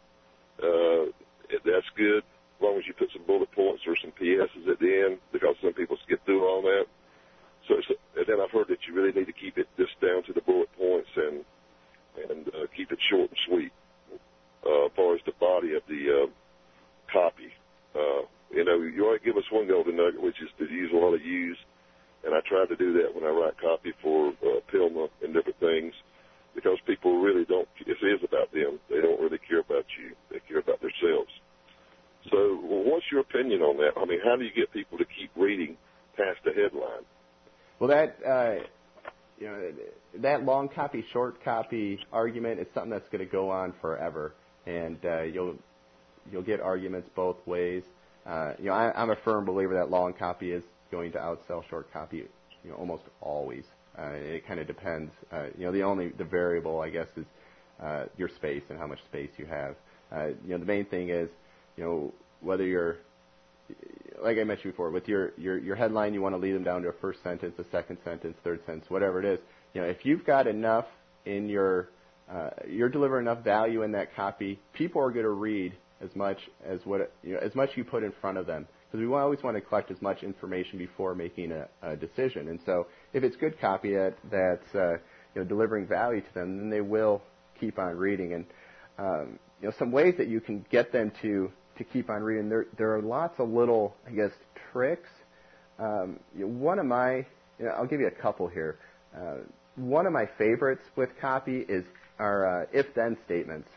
Uh, that's good, as long as you put some bullet points or some P S's at the end, because some people skip through all that. So, so and then I've heard that you really need to keep it just down to the bullet points and and uh, keep it short and sweet uh, as far as the body of the uh, copy. Uh, you know, you already give us one golden nugget, which is to use a lot of use, and I try to do that when I write copy for uh, Pilma and different things, because people really don't, it is about them. They don't really care about you. They care about themselves. So well, what's your opinion on that? I mean, how do you get people to keep reading past the headline? Well, that, uh, you know, that long copy, short copy argument is something that's going to go on forever, and uh, you'll you'll get arguments both ways. Uh, you know, I, I'm a firm believer that long copy is going to outsell short copy, you know, almost always. Uh, it kind of depends. Uh, you know, the only the variable, I guess, is uh, your space and how much space you have. Uh, you know, the main thing is, you know, whether you're, like I mentioned before, with your, your, your headline, you want to lead them down to a first sentence, a second sentence, third sentence, whatever it is. You know, if you've got enough in your, uh, you're delivering enough value in that copy, people are going to read as much as what you know, as much you put in front of them, because we always want to collect as much information before making a, a decision. And so, if it's good copy that, that's uh, you know delivering value to them, then they will keep on reading. And um, you know, some ways that you can get them to to keep on reading. There there are lots of little, I guess, tricks. Um, you know, one of my, you know, I'll give you a couple here. Uh, one of my favorites with copy is our uh, if-then statements.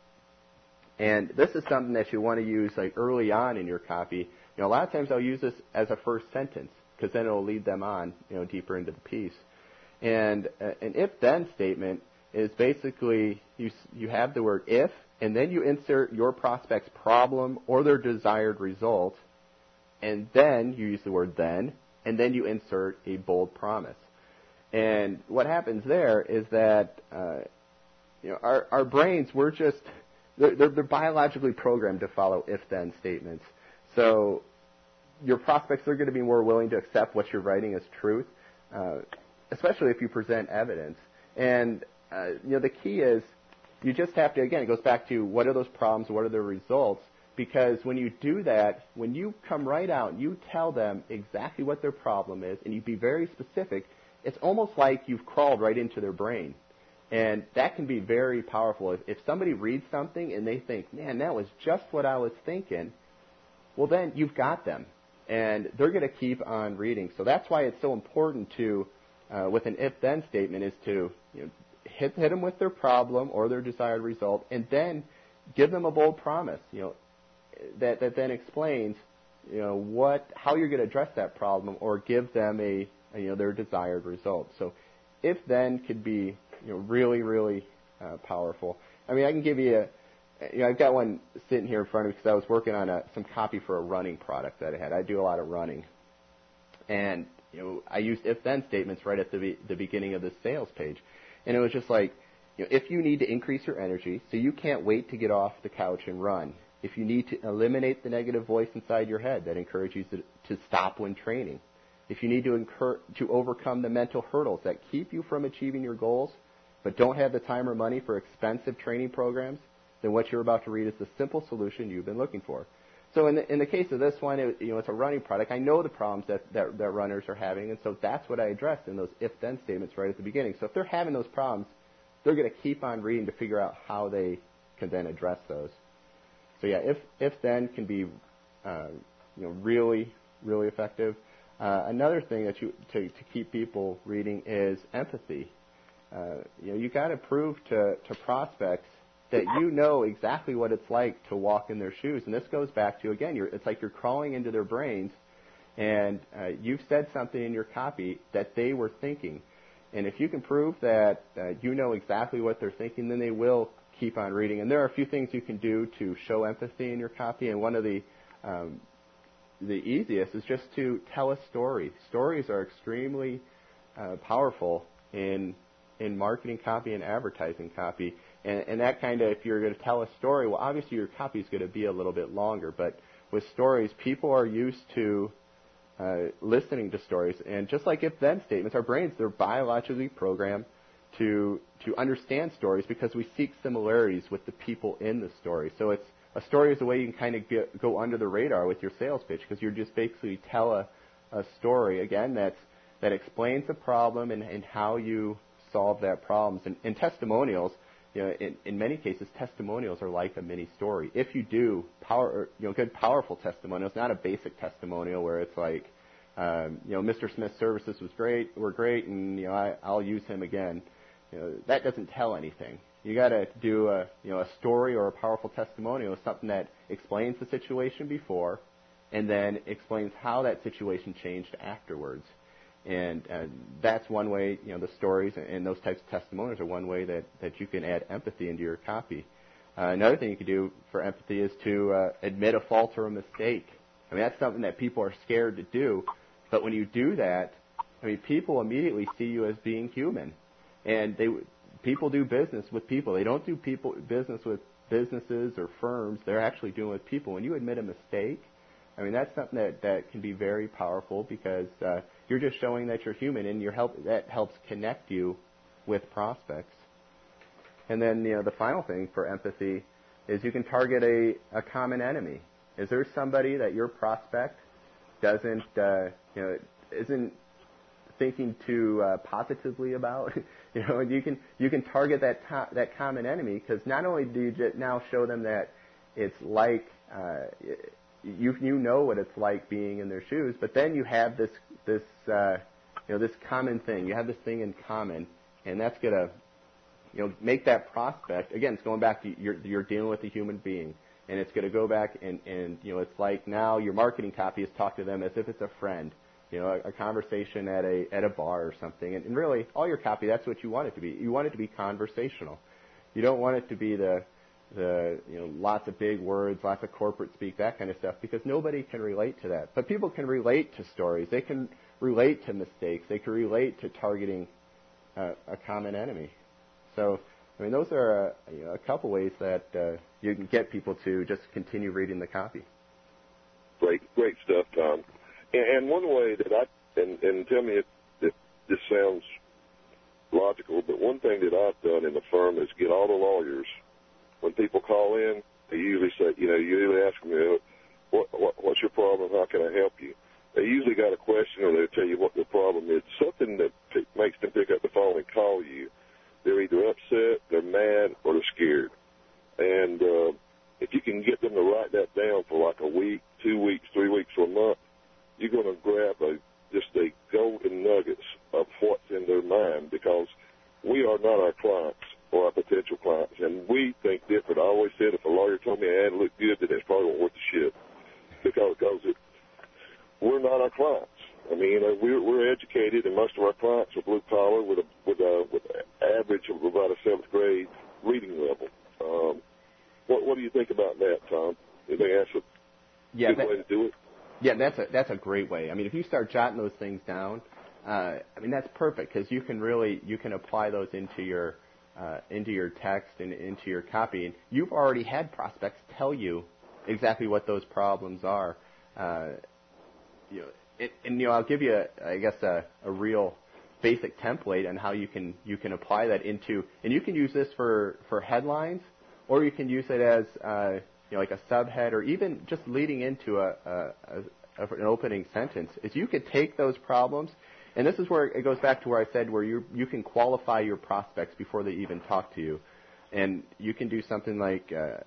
And this is something that you want to use like early on in your copy. You know, a lot of times I'll use this as a first sentence because then it'll lead them on, you know, deeper into the piece. And uh, an if-then statement is basically you you have the word if, and then you insert your prospect's problem or their desired result, and then you use the word then, and then you insert a bold promise. And what happens there is that uh, you know our our brains, we're just they're, they're, they're biologically programmed to follow if-then statements. So your prospects are going to be more willing to accept what you're writing as truth, uh, especially if you present evidence. And uh, you know the key is you just have to, again, it goes back to what are those problems, what are the results, because when you do that, when you come right out and you tell them exactly what their problem is and you be very specific, it's almost like you've crawled right into their brain. And that can be very powerful. If, if somebody reads something and they think, man, that was just what I was thinking, well, then you've got them. And they're going to keep on reading. So that's why it's so important to, uh, with an if-then statement, is to you know, hit, hit them with their problem or their desired result, and then give them a bold promise, you know, that, that then explains, you know, what, how you're going to address that problem, or give them a, a you know, their desired result. So if-then could be, you know, really, really uh, powerful. I mean, I can give you a, you know, I've got one sitting here in front of me because I was working on a, some copy for a running product that I had. I do a lot of running. And, you know, I used if-then statements right at the, be, the beginning of the sales page. And it was just like, you know, if you need to increase your energy, so you can't wait to get off the couch and run. If you need to eliminate the negative voice inside your head that encourages you to, to stop when training. If you need to incur, to overcome the mental hurdles that keep you from achieving your goals, but don't have the time or money for expensive training programs, then what you're about to read is the simple solution you've been looking for. So in the, in the case of this one, it, you know, it's a running product. I know the problems that, that, that runners are having, and so that's what I addressed in those if-then statements right at the beginning. So if they're having those problems, they're going to keep on reading to figure out how they can then address those. So yeah, if if-then can be uh, you know, really, really effective. Uh, another thing that you to, to keep people reading is empathy. Uh, you know, you got to prove to, to prospects that you know exactly what it's like to walk in their shoes. And this goes back to, again, you're, it's like you're crawling into their brains, and uh, you've said something in your copy that they were thinking. And if you can prove that uh, you know exactly what they're thinking, then they will keep on reading. And there are a few things you can do to show empathy in your copy, and one of the um, the easiest is just to tell a story. Stories are extremely uh, powerful in in marketing copy and advertising copy. And, and that kind of, if you're going to tell a story, well, obviously your copy is going to be a little bit longer. But with stories, people are used to uh, listening to stories. And just like if-then statements, our brains, they're biologically programmed to to understand stories because we seek similarities with the people in the story. So it's a story is a way you can kind of get, go under the radar with your sales pitch, because you're just basically tell a, a story, again, that's, that explains the problem and, and how you solve that problem. And, and testimonials, you know, in, in many cases, testimonials are like a mini story. If you do power, you know, good, powerful testimonials, not a basic testimonial where it's like, um, you know, Mister Smith's services was great, were great, and you know, I, I'll use him again. You know, that doesn't tell anything. You got to do a, you know, a story or a powerful testimonial, something that explains the situation before, and then explains how that situation changed afterwards. And uh, that's one way, you know, the stories and those types of testimonials are one way that, that you can add empathy into your copy. Uh, another thing you can do for empathy is to uh, admit a fault or a mistake. I mean, that's something that people are scared to do. But when you do that, I mean, people immediately see you as being human. And they people do business with people. They don't do people business with businesses or firms. They're actually doing it with people. When you admit a mistake, I mean, that's something that, that can be very powerful, because uh, you're just showing that you're human, and you're help, that helps connect you with prospects. And then, you know, the final thing for empathy is you can target a, a common enemy. Is there somebody that your prospect doesn't, uh, you know, isn't thinking too uh, positively about? You know, and you can you can target that to, that common enemy, because not only do you just now show them that it's like uh, you you know what it's like being in their shoes, but then you have this this uh, you know this common thing. You have this thing in common, and that's gonna you know make that prospect, again, it's going back to you're you're dealing with a human being, and it's going to go back and and you know it's like now your marketing copy is talk to them as if it's a friend. you know, a, a conversation at a at a bar or something. And, and really, all your copy, that's what you want it to be. You want it to be conversational. You don't want it to be the the you know lots of big words, lots of corporate speak, that kind of stuff, because nobody can relate to that. But people can relate to stories. They can relate to mistakes. They can relate to targeting uh, a common enemy. So, I mean, those are uh, you know, a couple ways that uh, you can get people to just continue reading the copy. Great, great stuff, Tom. And, and one way that I, and, and tell me if, if this sounds logical, but one thing that I've done in the firm is get all the lawyers, when people call in, they usually say, you know, you usually ask them, you know, what, what, what's your problem? How can I help you? They usually got a question, or they'll tell you what the problem is, something that p- makes them pick up the phone and call you. They're either upset, they're mad, or they're scared. And uh, if you can get them to write that down for like a week, two weeks, three weeks, or a month, you're going to grab a, just a golden nuggets of what's in their mind, because we are not our clients or our potential clients, and we think different. I always said if a lawyer told me I had to look good, then it's probably not worth the shit, because, because it, we're not our clients. I mean, you know, we're, we're educated, and most of our clients are blue collar with a with a with an average of about a seventh grade reading level. Um, what what do you think about that, Tom? You think that's a yeah, good that, way to do it? Yeah, that's a that's a great way. I mean, if you start jotting those things down, uh, I mean that's perfect, because you can really you can apply those into your uh, into your text and into your copy, and you've already had prospects tell you exactly what those problems are. Uh, you know, it, and you know, I'll give you, a, I guess, a, a real basic template on how you can you can apply that into, and you can use this for, for headlines, or you can use it as uh, you know, like a subhead, or even just leading into a, a, a, an opening sentence. Is you could take those problems, and this is where it goes back to where I said where you you can qualify your prospects before they even talk to you, and you can do something like, uh,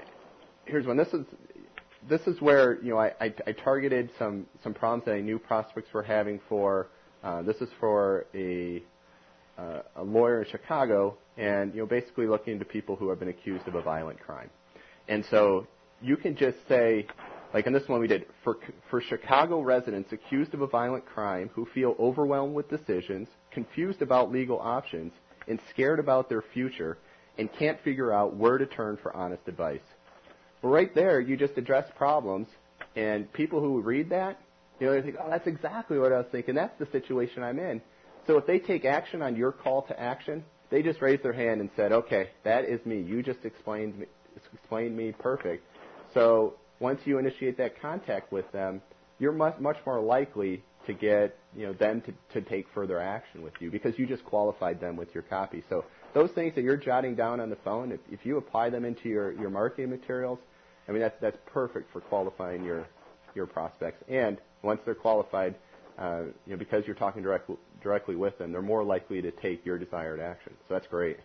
here's one. This is. This is where, you know, I, I, I targeted some, some problems that I knew prospects were having for, uh, this is for a, uh, a lawyer in Chicago, and, you know, basically looking into people who have been accused of a violent crime. And so you can just say, like in this one we did, for, for Chicago residents accused of a violent crime who feel overwhelmed with decisions, confused about legal options, and scared about their future, and can't figure out where to turn for honest advice. Well, right there, you just address problems, and people who read that, you know, they think, oh, that's exactly what I was thinking. That's the situation I'm in. So if they take action on your call to action, they just raise their hand and said, okay, that is me. You just explained me, explained me perfect. So once you initiate that contact with them, you're much, much more likely to get, you know, them to, to take further action with you, because you just qualified them with your copy. So those things that you're jotting down on the phone, if, if you apply them into your, your marketing materials, I mean, that's that's perfect for qualifying your your prospects. And once they're qualified, uh, you know, because you're talking direct, directly with them, they're more likely to take your desired action. So that's great.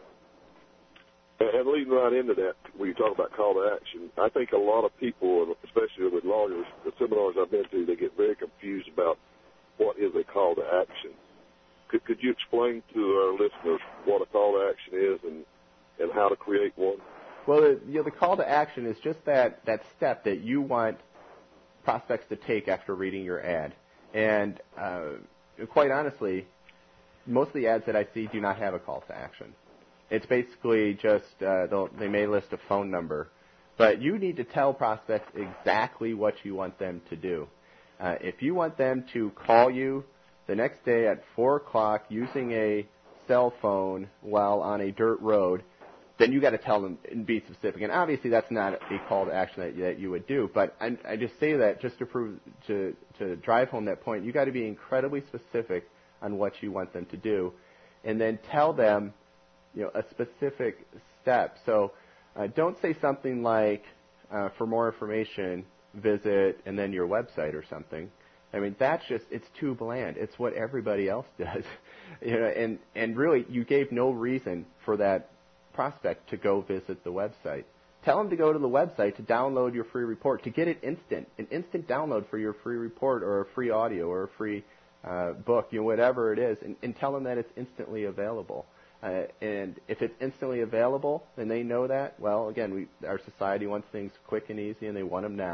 And leading right into that, when you talk about call to action, I think a lot of people, especially with lawyers, the seminars I've been to, they get very confused about what is a call to action. Could, could you explain to our listeners what a call to action is and, and how to create one? Well, the, you know, the call to action is just that, that step that you want prospects to take after reading your ad. And uh, quite honestly, most of the ads that I see do not have a call to action. It's basically just uh, they may list a phone number, but you need to tell prospects exactly what you want them to do. Uh, if you want them to call you the next day at four o'clock using a cell phone while on a dirt road, then you got to tell them and be specific. And obviously, that's not a call to action that, that you would do. But I, I just say that just to prove to to drive home that point. You got to be incredibly specific on what you want them to do, and then tell them, you know, a specific step. So uh, don't say something like, uh, "For more information, visit," and then your website or something. I mean, that's just, it's too bland. It's what everybody else does, you know. And and really, you gave no reason for that prospect to go visit the website. Tell them to go to the website to download your free report, to get it instant, an instant download for your free report or a free audio or a free uh, book, you know, whatever it is, and, and tell them that it's instantly available. Uh, and if it's instantly available, then they know that. Well, again, we, our society wants things quick and easy, and they want them now.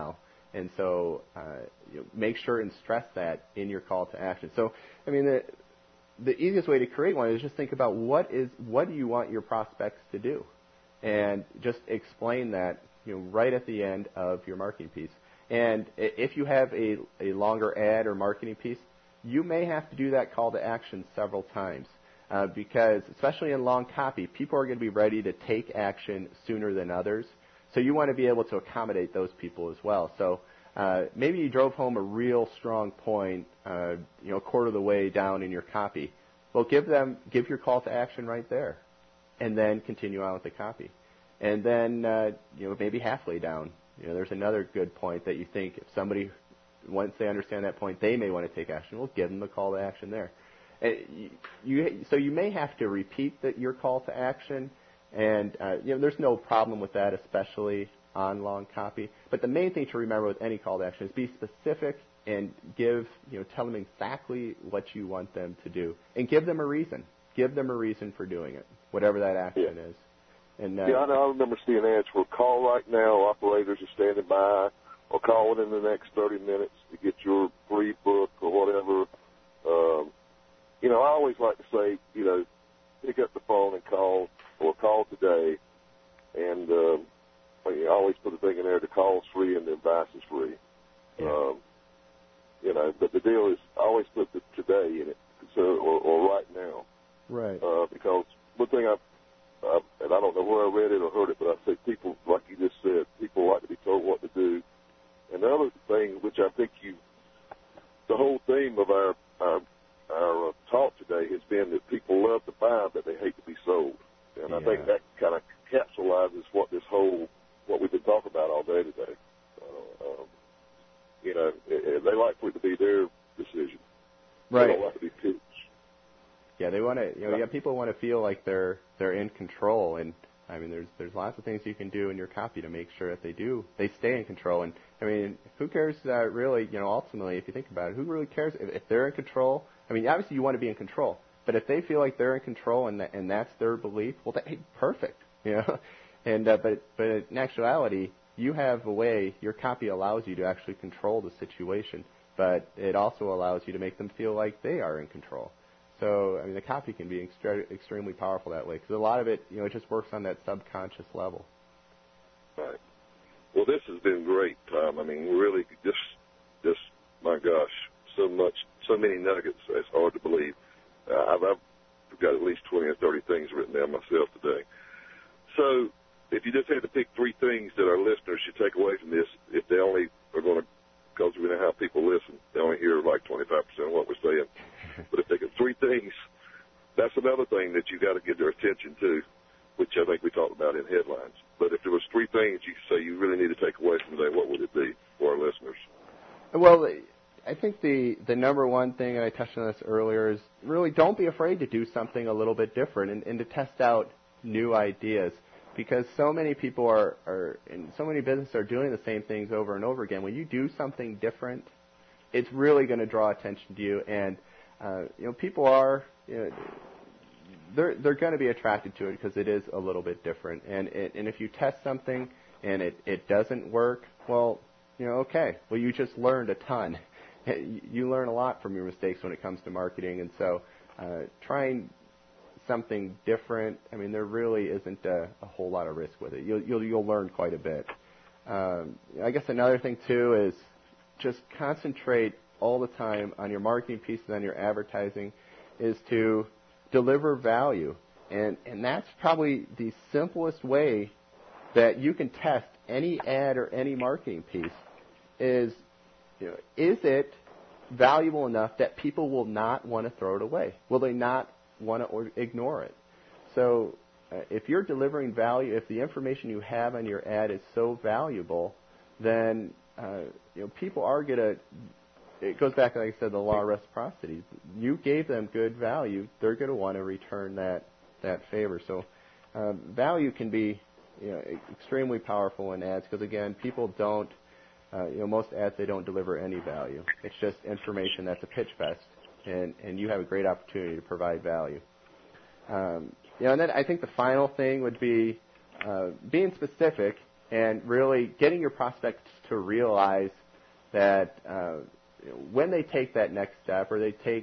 And so uh, you know, make sure and stress that in your call to action. So, I mean, the, the easiest way to create one is just think about what is what do you want your prospects to do, and just explain that, you know, right at the end of your marketing piece. And if you have a, a longer ad or marketing piece, you may have to do that call to action several times uh, because, especially in long copy, people are going to be ready to take action sooner than others. So you want to be able to accommodate those people as well. So uh, maybe you drove home a real strong point, uh, you know, a quarter of the way down in your copy. Well, give them, give your call to action right there, and then continue on with the copy. And then, uh, you know, maybe halfway down, you know, there's another good point that you think if somebody, once they understand that point, they may want to take action. Well, give them the call to action there. And you, you, so you may have to repeat the, your call to action. And, uh, you know, there's no problem with that, especially on long copy. But the main thing to remember with any call to action is be specific and give, you know, tell them exactly what you want them to do. And give them a reason. Give them a reason for doing it, whatever that action yeah. is. And, uh, yeah, I know. I remember seeing ads for call right now, operators are standing by, or call within the next thirty minutes to get your free book or whatever. Um, you know, I always like to say, you know, pick up the phone and call, or call today, and um, I always put a thing in there, the call's free and the advice is free. Yeah. Um, you know, but the deal is I always put the today in it, so, or, or right now. Right. Uh, because one thing I've, I've, and I don't know where I read it or heard it, but I say people, like you just said, people like to be told what to do. And the other thing, which I think you, the whole theme of our our, our uh, talk today has been that people love to buy, but they hate to be sold. And yeah. I think that kind of capsulizes what this whole, what we've been talking about all day today. Uh, um, you know, it, it, they like for it to be their decision. Right. They don't like to be pitched. Yeah, they want to. You know, yeah, people want to feel like they're they're in control, and I mean, there's there's lots of things you can do in your copy to make sure that they do they stay in control. And I mean, who cares uh, really? You know, ultimately, if you think about it, who really cares if, if they're in control? I mean, obviously you want to be in control, but if they feel like they're in control and that, and that's their belief, well, that, hey, perfect. You know, and uh, but but in actuality, you have a way. Your copy allows you to actually control the situation, but it also allows you to make them feel like they are in control. So, I mean, the copy can be extre- extremely powerful that way because a lot of it, you know, it just works on that subconscious level. Right. Well, this has been great, Tom. I mean, really, just, just my gosh, so much, so many nuggets. It's hard to believe. Uh, I've, I've got at least twenty or thirty things written down myself today. So, if you just had to pick three things that our listeners should take away from this, if they only are going to, because we know how people listen, they only hear like twenty-five percent of what we're saying. But if they get three things, that's another thing that you got to get their attention to, which I think we talked about in headlines. But if there was three things you say you really need to take away from today, what would it be for our listeners? Well, I think the, the number one thing, and I touched on this earlier, is really don't be afraid to do something a little bit different and, and to test out new ideas. Because so many people are, are, and so many businesses are doing the same things over and over again. When you do something different, it's really going to draw attention to you. And, uh, you know, people are, you know, they're, they're going to be attracted to it because it is a little bit different. And, it, and if you test something and it, it doesn't work, well, you know, okay. Well, you just learned a ton. You learn a lot from your mistakes when it comes to marketing. And so uh, trying something different, I mean, there really isn't a, a whole lot of risk with it. You'll, you'll, you'll learn quite a bit. Um, I guess another thing, too, is just concentrate all the time on your marketing pieces, on your advertising, is to deliver value. And, and that's probably the simplest way that you can test any ad or any marketing piece is, you know, is it valuable enough that people will not want to throw it away? Will they not want to ignore it? So uh, if you're delivering value, if the information you have on your ad is so valuable, then uh, you know people are going to, it goes back, like I said, the law of reciprocity. You gave them good value, they're going to want to return that, that favor. So um, value can be, you know, extremely powerful in ads because, again, people don't, uh, you know, most ads, they don't deliver any value. It's just information that's a pitch fest, and, and you have a great opportunity to provide value. Um, you know, and then I think the final thing would be uh, being specific and really getting your prospects to realize that uh, when they take that next step, or they take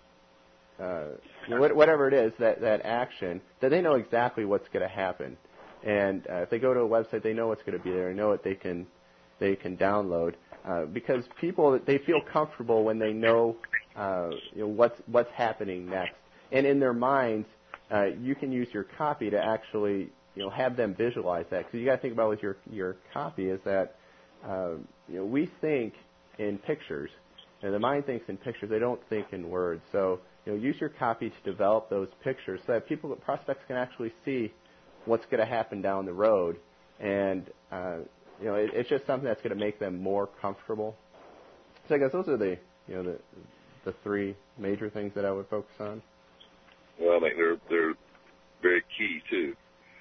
uh, whatever it is, that, that action, that they know exactly what's going to happen. And uh, if they go to a website, they know what's going to be there. They know what they can they can download. Uh, because people, they feel comfortable when they know, uh, you know what's what's happening next. And in their minds, uh, you can use your copy to actually, you know, have them visualize that. Because you got to think about with your your copy is that, uh, you know, we think in pictures, and the mind thinks in pictures. They don't think in words. So, you know, use your copy to develop those pictures so that people, prospects, can actually see what's going to happen down the road. And uh, you know, it, it's just something that's going to make them more comfortable. So I guess those are the, you know, the the three major things that I would focus on. Well, I think they're they're very key too.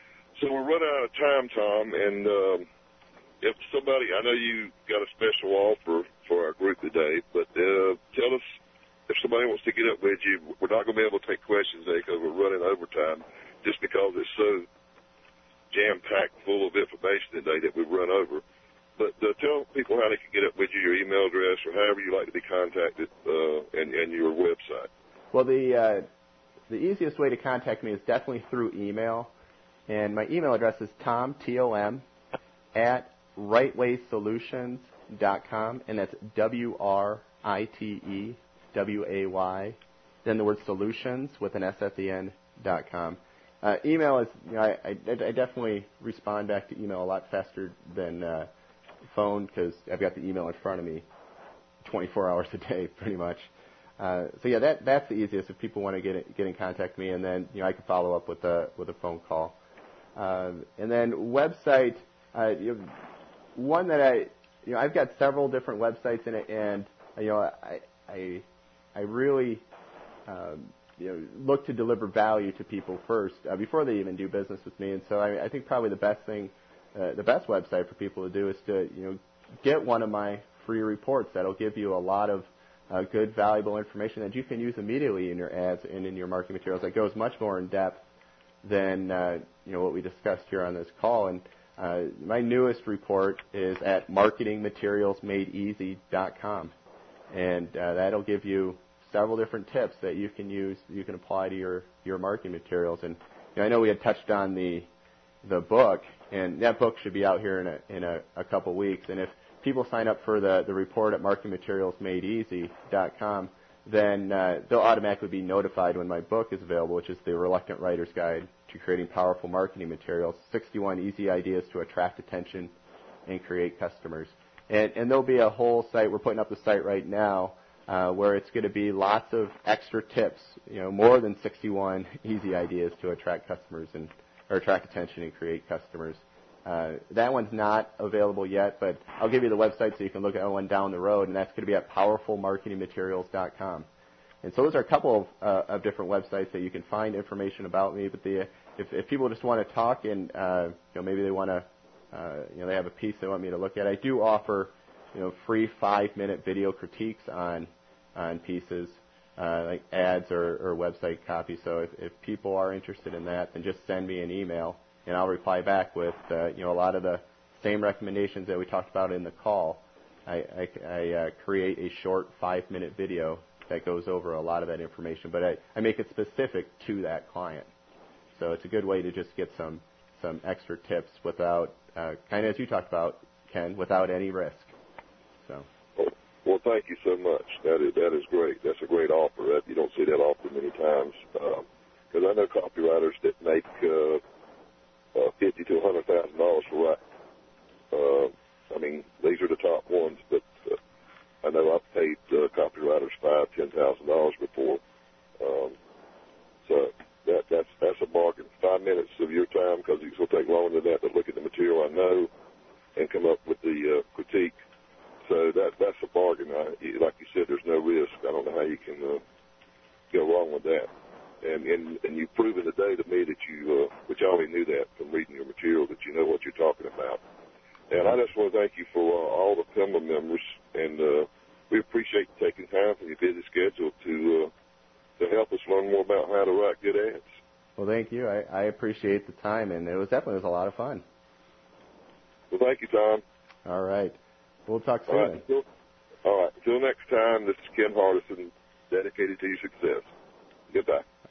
So we're running out of time, Tom, and um, if somebody, I know you got a special offer for our group today, but uh, tell us if somebody wants to get up with you. We're not going to be able to take questions today because we're running overtime, just because it's so jam-packed full of information today that we've run over. But uh, tell people how they can get up with you, your email address, or however you like to be contacted, uh, and, and your website. Well, the uh, the easiest way to contact me is definitely through email. And my email address is tom, T O M, at right way solutions dot com, and that's W R I T E W A Y, then the word solutions with an S at the end, dot com. Uh, email is, you know, I, I, I definitely respond back to email a lot faster than uh, phone because I've got the email in front of me twenty-four hours a day, pretty much. Uh, so yeah, that that's the easiest if people want to get in, get in contact with me, and then you know I can follow up with a with a phone call. Uh, and then website, uh, you know, one that I, you know, I've got several different websites in it, and you know, I I, I really um, you know look to deliver value to people first uh, before they even do business with me. And so I, I think probably the best thing, uh, the best website for people to do is to you know get one of my free reports that'll give you a lot of uh, good, valuable information that you can use immediately in your ads and in your marketing materials. That goes much more in depth than uh, you know what we discussed here on this call. And uh, my newest report is at marketing materials made easy dot com, and uh, that'll give you several different tips that you can use, you can apply to your, your marketing materials. And you know, I know we had touched on the the book, and that book should be out here in a in a, a couple weeks. And if people sign up for the, the report at marketing materials made easy dot com, then uh, they'll automatically be notified when my book is available, which is the Reluctant Writer's Guide to Creating Powerful Marketing Materials, sixty-one Easy Ideas to Attract Attention and Create Customers. And, and there'll be a whole site, we're putting up the site right now, uh, where it's going to be lots of extra tips, you know, more than sixty-one easy ideas to attract customers and or attract attention and create customers. Uh, that one's not available yet, but I'll give you the website so you can look at one down the road, and that's going to be at powerful marketing materials dot com. And so those are a couple of, uh, of different websites that you can find information about me. But the, if, if people just want to talk and uh, you know maybe they want to, uh, you know, they have a piece they want me to look at, I do offer, you know, free five-minute video critiques on on pieces uh, like ads or, or website copy. So if, if people are interested in that, then just send me an email, and I'll reply back with, uh, you know, a lot of the same recommendations that we talked about in the call. I, I, I uh, create a short five-minute video that goes over a lot of that information, but I, I make it specific to that client. So it's a good way to just get some some extra tips without, uh, kind of as you talked about, Ken, without any risk. So. Well, well, thank you so much. That is that is great. That's a great offer. That, you don't see that offer many times, because um, I know copywriters that make uh, uh, fifty to a hundred thousand dollars for writing. Uh, I mean, these are the top ones, but uh, I know I've paid uh, copywriters five, ten thousand dollars before. Um, so that that's that's a bargain. Five minutes of your time, because it will take longer than that to look at the material I know and come up with the uh, critique. So that that's a bargain. I, like you said, there's no risk. I don't know how you can uh, go wrong with that. And, and and you've proven today to me that you, uh, which I already knew that from reading your material, that you know what you're talking about. And I just want to thank you for uh, all the P I M A members, and uh, we appreciate you taking time from your busy schedule to uh, to help us learn more about how to write good ads. Well, thank you. I, I appreciate the time, and it was definitely it was a lot of fun. Well, thank you, Tom. All right. We'll talk soon. All right. Until, All right. Until next time, this is Ken Hardison, dedicated to your success. Goodbye.